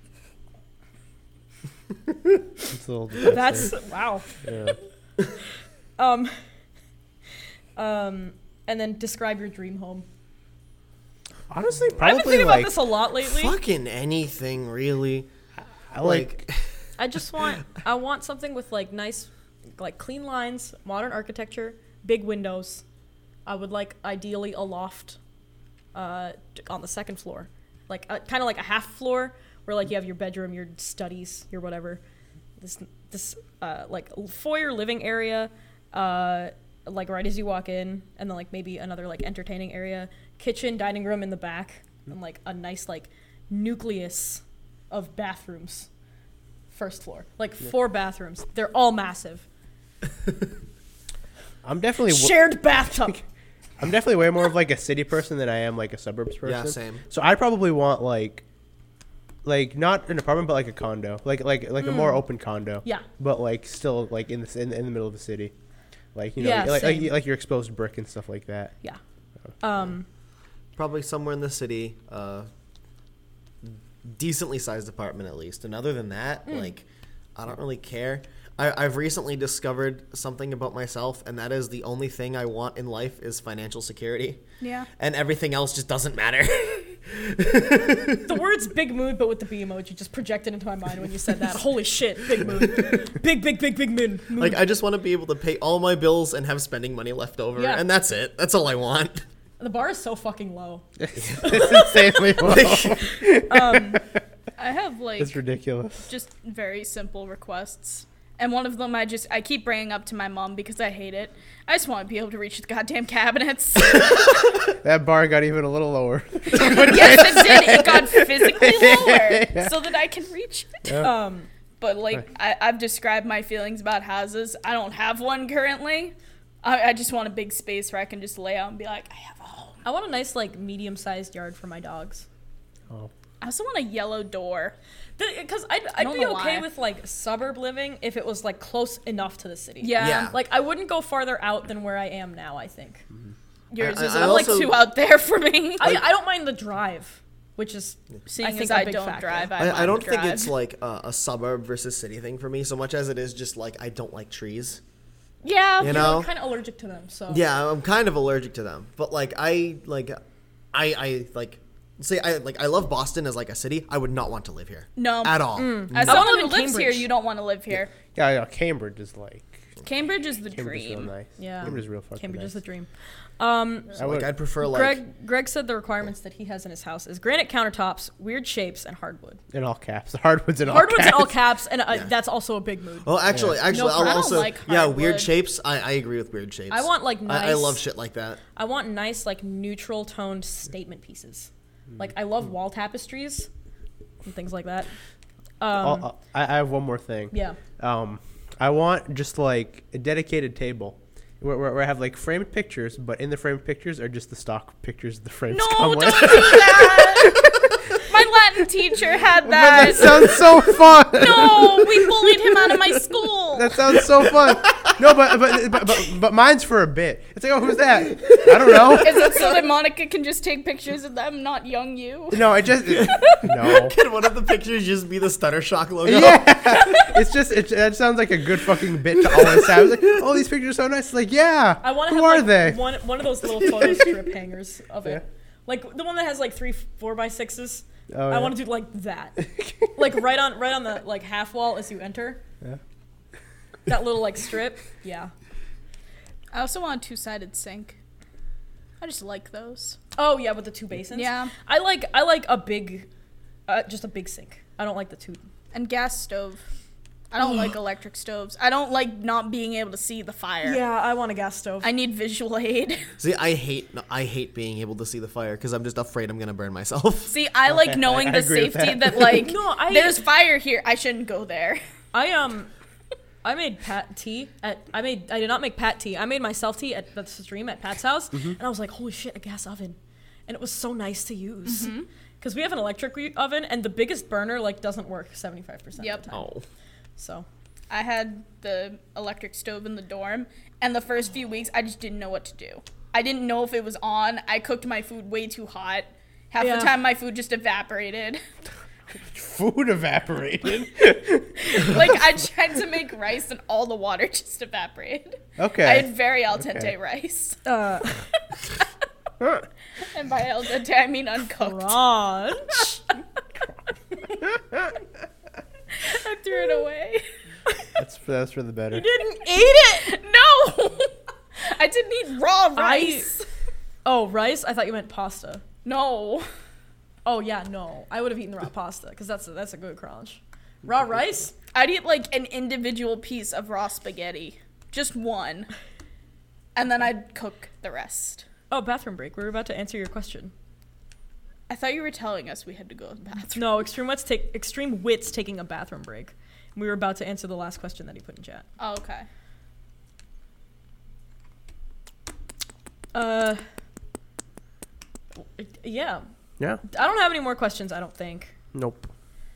It's a little depressing. That's, wow. yeah. Um, um, and then describe your dream home. Honestly, I've been probably thinking like about this a lot lately. Fucking anything really. I like Like I just want, I want something with, like, nice, like, clean lines, modern architecture, big windows. I would like, ideally, a loft uh, on the second floor. Like, uh, kind of like a half floor where, like, you have your bedroom, your studies, your whatever. This, this uh, like, foyer living area, uh, like, right as you walk in, and then, like, maybe another, like, entertaining area. Kitchen, dining room in the back, and, like, a nice, like, nucleus of bathrooms. First floor. Like, four bathrooms. They're all massive. I'm definitely w- Shared bathtub. I'm definitely way more of like a city person than I am like a suburbs person. Yeah, same. So I probably want like, like not an apartment, but like a condo, like like like a more open condo. Yeah. But like still like in the in, in the middle of the city, like you know, Yeah, like, like same. like your exposed brick and stuff like that. Yeah. Um, probably somewhere in the city, uh, decently sized apartment at least. And other than that, like, I don't really care. I, I've recently discovered something about myself, and that is the only thing I want in life is financial security. Yeah. And everything else just doesn't matter. the words big mood, but with the bee emoji, just projected into my mind when you said that. Holy shit, big mood. Big, big, big, big mood. mood. Like, I just want to be able to pay all my bills and have spending money left over, Yeah. and that's it. That's all I want. The bar is so fucking low. It's insanely low. Um, I have like It's ridiculous. just very simple requests. And one of them I just I keep bringing up to my mom because I hate it. I just want to be able to reach the goddamn cabinets. That bar got even a little lower. Yes, it did. It got physically lower so that I can reach it. Yeah. um, But like I, I've described my feelings about houses. I don't have one currently. I, I just want a big space where I can just lay out and be like, I have a home. I want a nice, like, medium-sized yard for my dogs. Oh. I also want a yellow door. Because I'd, I'd don't be know okay why. with, like, suburb living if it was, like, close enough to the city. Yeah. Yeah. Like, I wouldn't go farther out than where I am now, I think. Yours I- is I I'm like also- too out there for me. I, I don't mind the drive, which is, Seeing I think, as a I big don't factor. drive, I, I, I mind don't the think drive. it's like a, a suburb versus city thing for me so much as it is just like I don't like trees. Yeah. You You know? know, kind of allergic to them, so. Yeah, I'm kind of allergic to them. But like I like I I like say I like I love Boston as like a city. I would not want to live here. No. At all. As I someone wanna who live in lives here, Cambridge. you don't want to live here. Yeah, yeah, Cambridge is like Cambridge is the Cambridge is real dream. nice. Yeah. Cambridge is real fucking Cambridge nice. is the dream. Um, I So, would- like I'd prefer like Greg Greg said the requirements that he has in his house is granite countertops, weird shapes, and hardwood. in all caps. Hardwoods in all Hardwood's caps. in all caps, and uh, Yeah. that's also a big mood. Well, actually, actually, No, I'll I don't also like yeah, weird hardwood. shapes. I, I agree with weird shapes. I want like nice. I, I love shit like that. I want nice, like neutral toned statement pieces. Like I love wall tapestries and things like that. Um, Oh, oh, I, I have one more thing. yeah. Um, I want just like a dedicated table where, where, where I have like framed pictures, but in the framed pictures are just the stock pictures the frames No, come don't with. do that. My Latin teacher had But that that. sounds so fun. No, we bullied him out of my school. That sounds so fun. No, but but, but but but mine's for a bit. It's like, oh, who's that? I don't know. Is it so that Monica can just take pictures of them, not young you? No, I just no. Can one of the pictures just be the Stutter Shock logo? Yeah, it's just it, that sounds like a good fucking bit to always have. It's like, oh, these pictures are so nice. Like, yeah. I want to Who have are like they? one one of those little photo strip hangers of it, Yeah. like the one that has like three four by sixes. Oh, I yeah. want to do like that, like right on right on the like half wall as you enter. Yeah. That little like strip. Yeah. I also want a two-sided sink. I just like those. Oh yeah, with the two basins. Yeah. I like I like a big, uh, just a big sink. I don't like the two. And gas stove. I don't like electric stoves. I don't like not being able to see the fire. Yeah, I want a gas stove. I need visual aid. See, I hate I hate being able to see the fire because I'm just afraid I'm gonna burn myself. See, I like knowing I the agree with safety that. that, like, No, I- there's fire here. I shouldn't go there. I um, I made Pat tea at. I made. I did not make Pat tea. I made myself tea at the stream at Pat's house, and I was like, holy shit, a gas oven, and it was so nice to use. Because we have an electric re- oven, and the biggest burner like doesn't work seventy-five percent Yep. of the time. Oh, So I had the electric stove in the dorm, and the first few weeks, I just didn't know what to do. I didn't know if it was on. I cooked my food way too hot. Half Yeah. the time, my food just evaporated. Food evaporated. Like, I tried to make rice, and all the water just evaporated. Okay. I had very al dente Okay. rice. uh, And by al dente, I mean uncooked. crunch. I threw it away. That's for, that's for the better. You didn't eat it. No! I didn't eat raw rice. Oh, rice? I thought you meant pasta. No. Oh yeah, no. I would have eaten raw pasta because that's a, that's a good crunch. Raw rice? I'd eat like an individual piece of raw spaghetti. Just one. And then I'd cook the rest. Oh, bathroom break. We were about to answer your question. I thought you were telling us we had to go to the bathroom. No, extreme wits take extreme wits taking a bathroom break. We were about to answer the last question that he put in chat. Oh, okay. Uh, yeah. Yeah. I don't have any more questions. I don't think. Nope.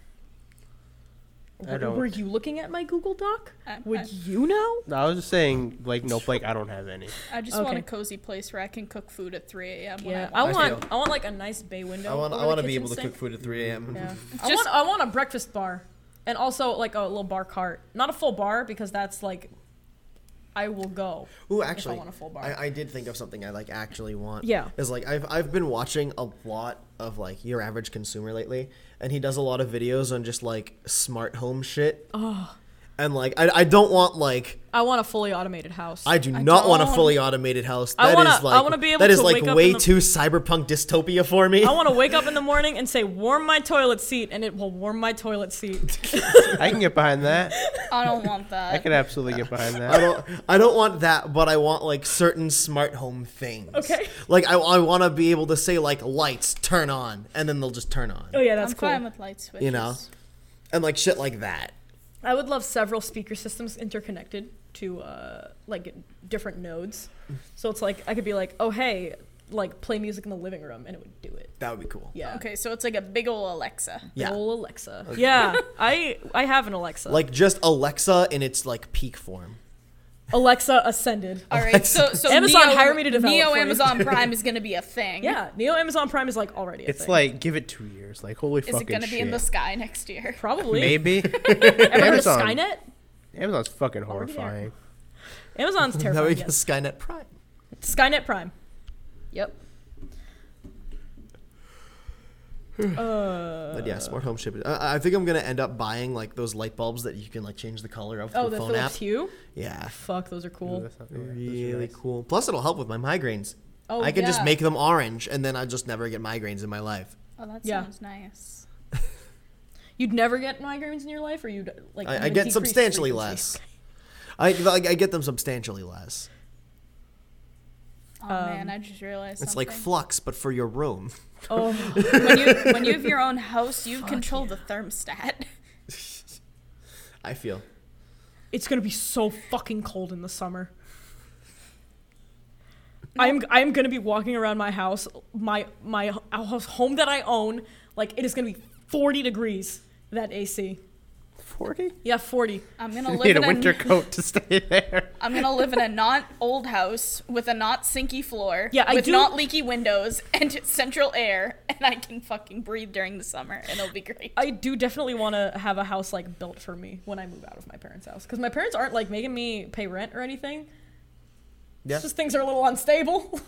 I Were, don't. were you looking at my Google Doc? I, Would I, you know? No, I was just saying, like, nope, like, I don't have any. I just Okay. want a cozy place where I can cook food at three a.m. when Yeah, I I want. want. feel- I want like a nice bay window. I want over I the want to be kitchen able to sink. cook food at three a.m. Yeah. I Just- want. I want a breakfast bar, and also like a little bar cart. Not a full bar because that's like, I will go. Ooh, if I actually, want a full bar. I, I did think of something I like actually want. Yeah. Is like I've I've been watching a lot of like Your Average Consumer lately, and he does a lot of videos on just like smart home shit. Oh, And like I I don't want like I want a fully automated house. I do I not want a don't. fully automated house. I That is wanna- I like wanna be able that is to like wake up way in the- too cyberpunk dystopia for me. I want to wake up in the morning and say, warm my toilet seat, and it will warm my toilet seat. I can get behind that. I don't want that. I can absolutely get behind I that. don't I don't want that, but I want like certain smart home things. Okay. Like I I want to be able to say like lights turn on and then they'll just turn on. Oh yeah, that's I'm cool. fine with light switches. You know? And like shit like that. I would love several speaker systems interconnected to uh, like different nodes. So it's like I could be like, oh hey, like play music in the living room, and it would do it. That would be cool. Yeah. Okay, so it's like a big ol' Alexa. Yeah. Ol' Alexa. Yeah, I I have an Alexa. Like just Alexa in its like peak form. Alexa ascended. All right, so so Amazon Neo, hire me to develop Neo for you. Amazon Prime is gonna be a thing. Yeah, Neo Amazon Prime is like already. A It's thing. like, give it two years. Like, holy Is fucking it gonna shit. be in the sky next year? probably. Maybe. Ever heard of Amazon. Skynet? Amazon's fucking Already there. horrifying. Amazon's That terrifying. would be yes. Skynet Prime. Skynet Prime. Yep. uh, But yeah, smart home shit. I, I think I'm gonna end up buying like those light bulbs that you can like change the color of oh, through the phone Philips app. Hue. Yeah. Fuck, those are cool. That's not- yeah, those are Really nice. cool. Plus, it'll help with my migraines. Oh, I can just yeah. make them orange, and then I just never get migraines in my life. Oh, that Yeah. sounds nice. You'd never get migraines in your life, or you'd like. you I, I would get decrease substantially frequency? less. I like I get them substantially less. Oh Um, man, I just realized It's something. like flux, but for your room. Oh, when you when you have your own house, you control the thermostat. I feel. it's gonna be so fucking cold in the summer. I'm I'm gonna be walking around my house, my my house home that I own. Like it is gonna be forty degrees. That A C. forty? Yeah, forty. I'm gonna You live need in a winter a coat to stay there. I'm gonna live in a not old house with a not sinky floor, Yeah, I with do- not leaky windows and central air, and I can fucking breathe during the summer, and it'll be great. I do definitely want to have a house like built for me when I move out of my parents' house because my parents aren't like making me pay rent or anything. Yeah. It's just things are a little unstable.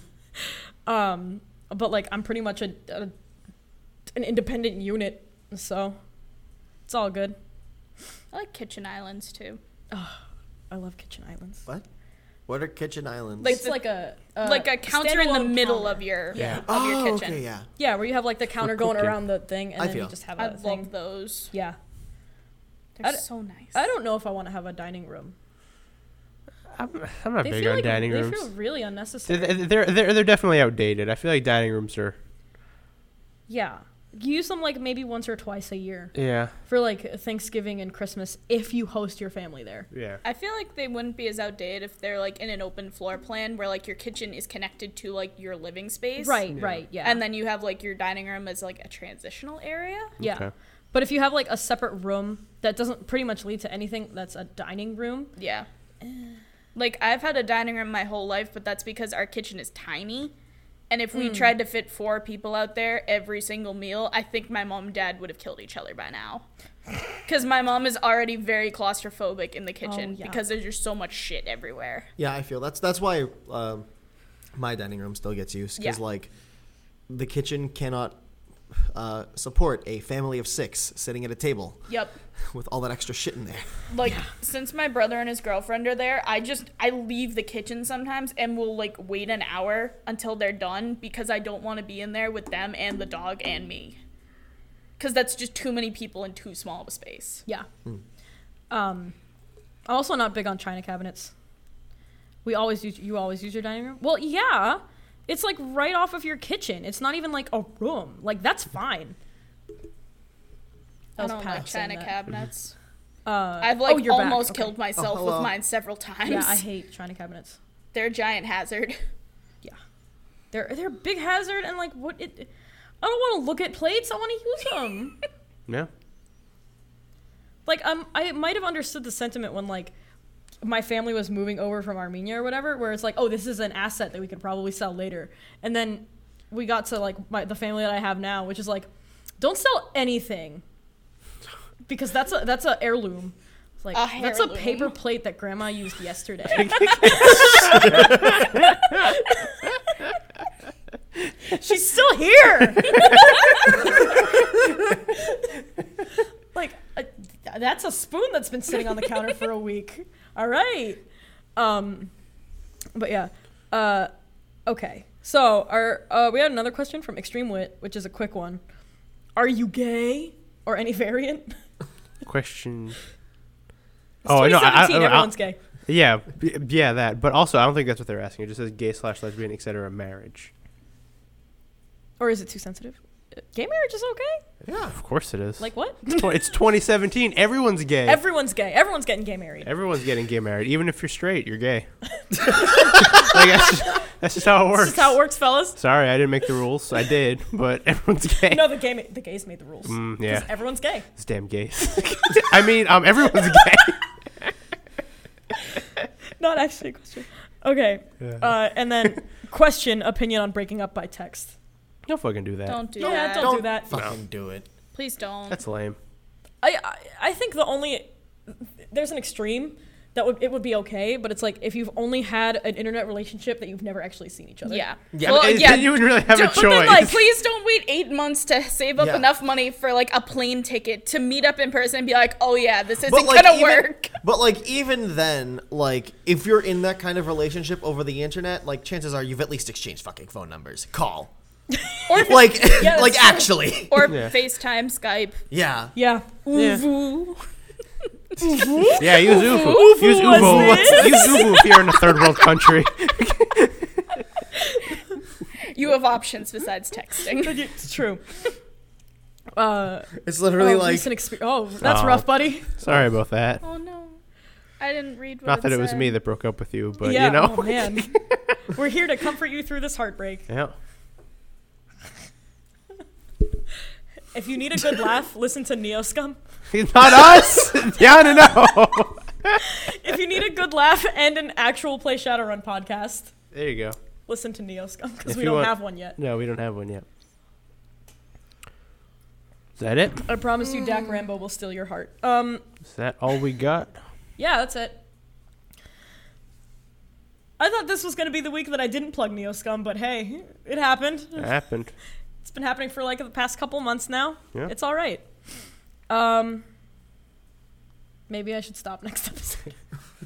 um, but like I'm pretty much a, a an independent unit, so it's all good. I like kitchen islands too. I love kitchen islands. What? What are kitchen islands? Like it's like a, a like a counter in the standalone middle counter. of your Yeah. of oh, your kitchen. okay, yeah. Yeah, where you have like the counter going cooking. around the thing, and I then you feel. just have I a thing. love those. Yeah, They're I d- so nice. I don't know if I want to have a dining room. I'm, I'm not They big feel on like dining they rooms. feel really unnecessary. They're, they're they're they're definitely outdated. I feel like dining rooms are. Yeah, you use them like maybe once or twice a year Yeah. for like Thanksgiving and Christmas if you host your family there. Yeah. I feel like they wouldn't be as outdated if they're like in an open floor plan where like your kitchen is connected to like your living space. Right, Yeah. right, yeah. And then you have like your dining room as like a transitional area. yeah. Okay. But if you have like a separate room that doesn't pretty much lead to anything that's a dining room, Yeah. Like I've had a dining room my whole life, but that's because our kitchen is tiny. And if we tried to fit four people out there every single meal, I think my mom and dad would have killed each other by now. Because my mom is already very claustrophobic in the kitchen Oh, yeah. because there's just so much shit everywhere. Yeah, I feel that's that's why um, my dining room still gets used because Yeah. like the kitchen cannot uh, support a family of six sitting at a table Yep. with all that extra shit in there. Like, since my brother and his girlfriend are there, I just, I leave the kitchen sometimes and will, like, wait an hour until they're done because I don't want to be in there with them and the dog and me. Because that's just too many people in too small of a space. yeah. Um, I'm also not big on china cabinets. We always use, you always use your dining room? Well, yeah. It's like right off of your kitchen. It's not even like a room. Like, that's fine. That I was don't Pat like saying china that. cabinets. Uh, I've, like, oh, you're back. almost Okay. killed myself Oh, with hello. mine several times. Yeah, I hate china cabinets. They're a giant hazard. Yeah, they're they're a big hazard, and like what it. I don't want to look at plates. I want to use them. Yeah. Like um, I might have understood the sentiment when like my family was moving over from Armenia or whatever, where it's like, oh, this is an asset that we could probably sell later, and then we got to like my, the family that I have now, which is like, don't sell anything, because that's a that's a heirloom. It's like A that's a heirloom. paper plate that grandma used yesterday. She's still here. Like uh, that's a spoon that's been sitting on the counter for a week. All right. Um, but yeah. Uh, okay. So our uh, we had another question from Extreme Wit, which is a quick one. Are you gay or any variant? Question. It's Oh, no, I- I- twenty seventeen, I- everyone's gay. Yeah, b- yeah, that. But also, I don't think that's what they're asking. It just says gay slash lesbian, et cetera, marriage. Or is it too sensitive? Uh, Gay marriage is okay. Yeah, of course it is. Like what? It's tw- it's twenty seventeen. Everyone's gay. Everyone's gay. Everyone's getting gay married. Everyone's getting gay married. Even if you're straight, you're gay. Like, that's, just, that's just how it works. This is how it works, fellas. Sorry, I didn't make the rules. I did, but everyone's gay. No, the gay ma- the gays made the rules. Mm, 'Cause yeah. everyone's gay. It's damn gays. I mean, um, everyone's gay. Not actually a question. Okay. Yeah. Uh, and then question opinion on breaking up by text. Don't fucking do that. Don't do Yeah, that. don't, do that. Fucking do it. Please don't. That's lame. I, I I think the only there's an extreme that would it would be okay, but it's like if you've only had an internet relationship that you've never actually seen each other. Yeah. Yeah, Well, but yeah. then you would really have a Don't- choice. But then, like, please don't wait eight months to save up Yeah. enough money for like a plane ticket to meet up in person and be like, oh yeah, this isn't But like gonna even, work. but like even then, like if you're in that kind of relationship over the internet, like chances are you've at least exchanged fucking phone numbers. Call. Or Like that's like true. actually. or Yeah. FaceTime, Skype. Yeah. Yeah. Yeah. Ooh. Yeah, use Ufu. Ufu Use was Ufu. this? Use Ufu if you're in a third world country. You have options besides texting. It's true. Uh, It's literally oh, like recent exper- oh, that's Aw. rough, buddy. Sorry about that. Oh no, I didn't read. What Not that it was said. me that broke up with you, but yeah, you know. oh man. We're here to comfort you through this heartbreak. Yeah. If you need a good laugh, listen to Neoscum. Not us. Yeah, no, no. If you need a good laugh and an actual Play Shadowrun podcast, There you go. listen to Neoscum because If we you don't want- have one yet. No, we don't have one yet. Is that it? I promise you, Dak Rambo will steal your heart. Um, Is that all we got? yeah, that's it. I thought this was gonna be the week that I didn't plug Neoscum, but hey, it happened. It happened. It's been happening for like the past couple months now. Yeah. It's all right. Um, maybe I should stop next episode.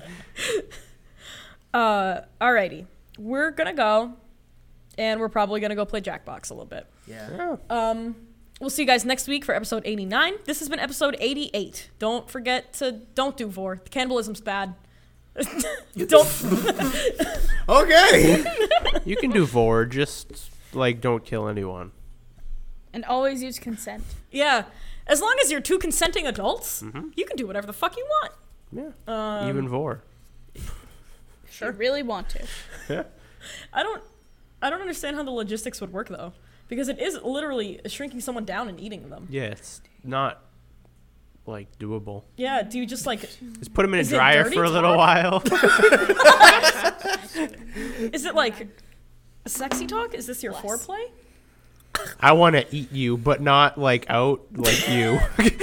uh, alrighty, we're gonna go, and we're probably gonna go play Jackbox a little bit. Yeah. Yeah. Um, we'll see you guys next week for episode eighty-nine. This has been episode eighty-eight. Don't forget to don't do vor. The cannibalism's bad. Don't. Okay. You can do vor, just like don't kill anyone. And always use consent. Yeah, as long as you're two consenting adults, Mhm. you can do whatever the fuck you want. Yeah. Um, Even vor. Sure. If you really want to. Yeah. I don't I don't understand how the logistics would work though. Because it is literally shrinking someone down and eating them. Yeah, it's not like doable. Yeah, do you just like Just put them in a Is it dryer dirty for a little while. is it like sexy talk? Is this your Less. foreplay? I want to eat you, but not like out like you.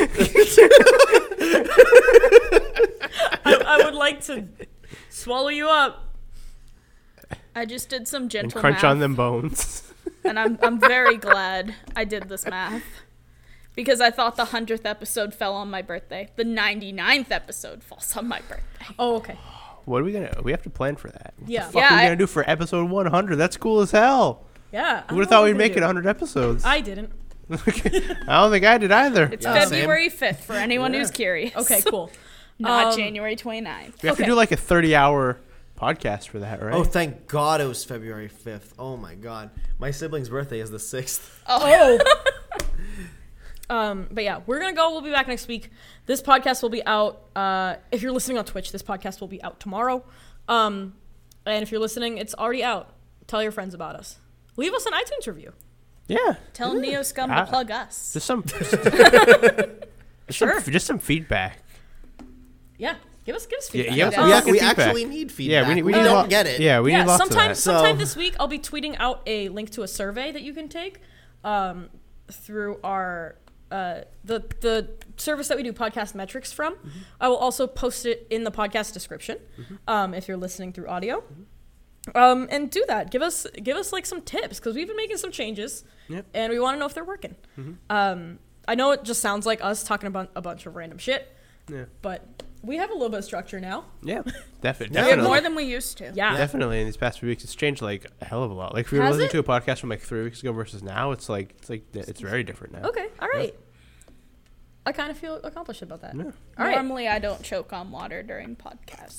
I, I would like to swallow you up. I just did some and gentle crunch math, on them bones. and I'm I'm very glad I did this math. Because I thought the hundredth episode fell on my birthday. The ninety-ninth episode falls on my birthday. Oh, okay. What are we gonna? We have to plan for that. What Yeah. the fuck Yeah, are we I- gonna do for episode one hundred? That's cool as hell. Yeah. Who would have thought we'd make it one hundred episodes? I didn't. I don't think I did either. It's Yeah, same. February fifth for anyone Yeah. who's curious. Okay, cool. Not Um, January twenty-ninth. We have okay. to do like a thirty-hour podcast for that, right? Oh, thank God it was February fifth. Oh my God. My sibling's birthday is the sixth. Oh. Um, but yeah, we're gonna go. We'll be back next week. This podcast will be out. Uh, if you're listening on Twitch, this podcast will be out tomorrow. Um, and if you're listening, it's already out. Tell your friends about us. Leave us an iTunes review. yeah. Tell Neoscum Ah. to plug us. Just some. Just, Sure. some, just some feedback. Yeah, give us give us Yeah, feedback. yeah, Yeah. some We, fucking we feedback. actually need feedback. Yeah, we need. We, We need don't lo- get it. Yeah, we yeah, need lots sometime of that. sometime So- this week I'll be tweeting out a link to a survey that you can take um, through our uh, the the service that we do podcast metrics from. Mm-hmm. I will also post it in the podcast description um, if you're listening through audio. Um, and do that. Give us give us like some tips because we've been making some changes, Yep. and we want to know if they're working. Mhm. Um, I know it just sounds like us talking about a bunch of random shit, Yeah. but we have a little bit of structure now. Yeah. Defi- Yeah. We have definitely. more than we used to. Yeah. Definitely in these past few weeks, it's changed like a hell of a lot. Like if we were Has listening it? to a podcast from like three weeks ago versus now, it's like it's like it's very different now. Okay. All right. I kind of feel accomplished about that. Yeah. All right. Normally, I don't choke on water during podcasts.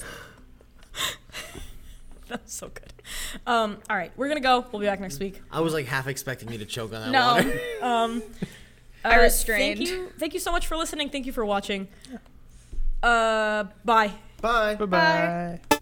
That's so good. Um, all right, we're gonna go. We'll be back next week. I was like half expecting you to choke on that No. water. Um, I uh, restrained. Thank you. Thank you so much for listening. Thank you for watching. Uh, bye. Bye. Bye bye.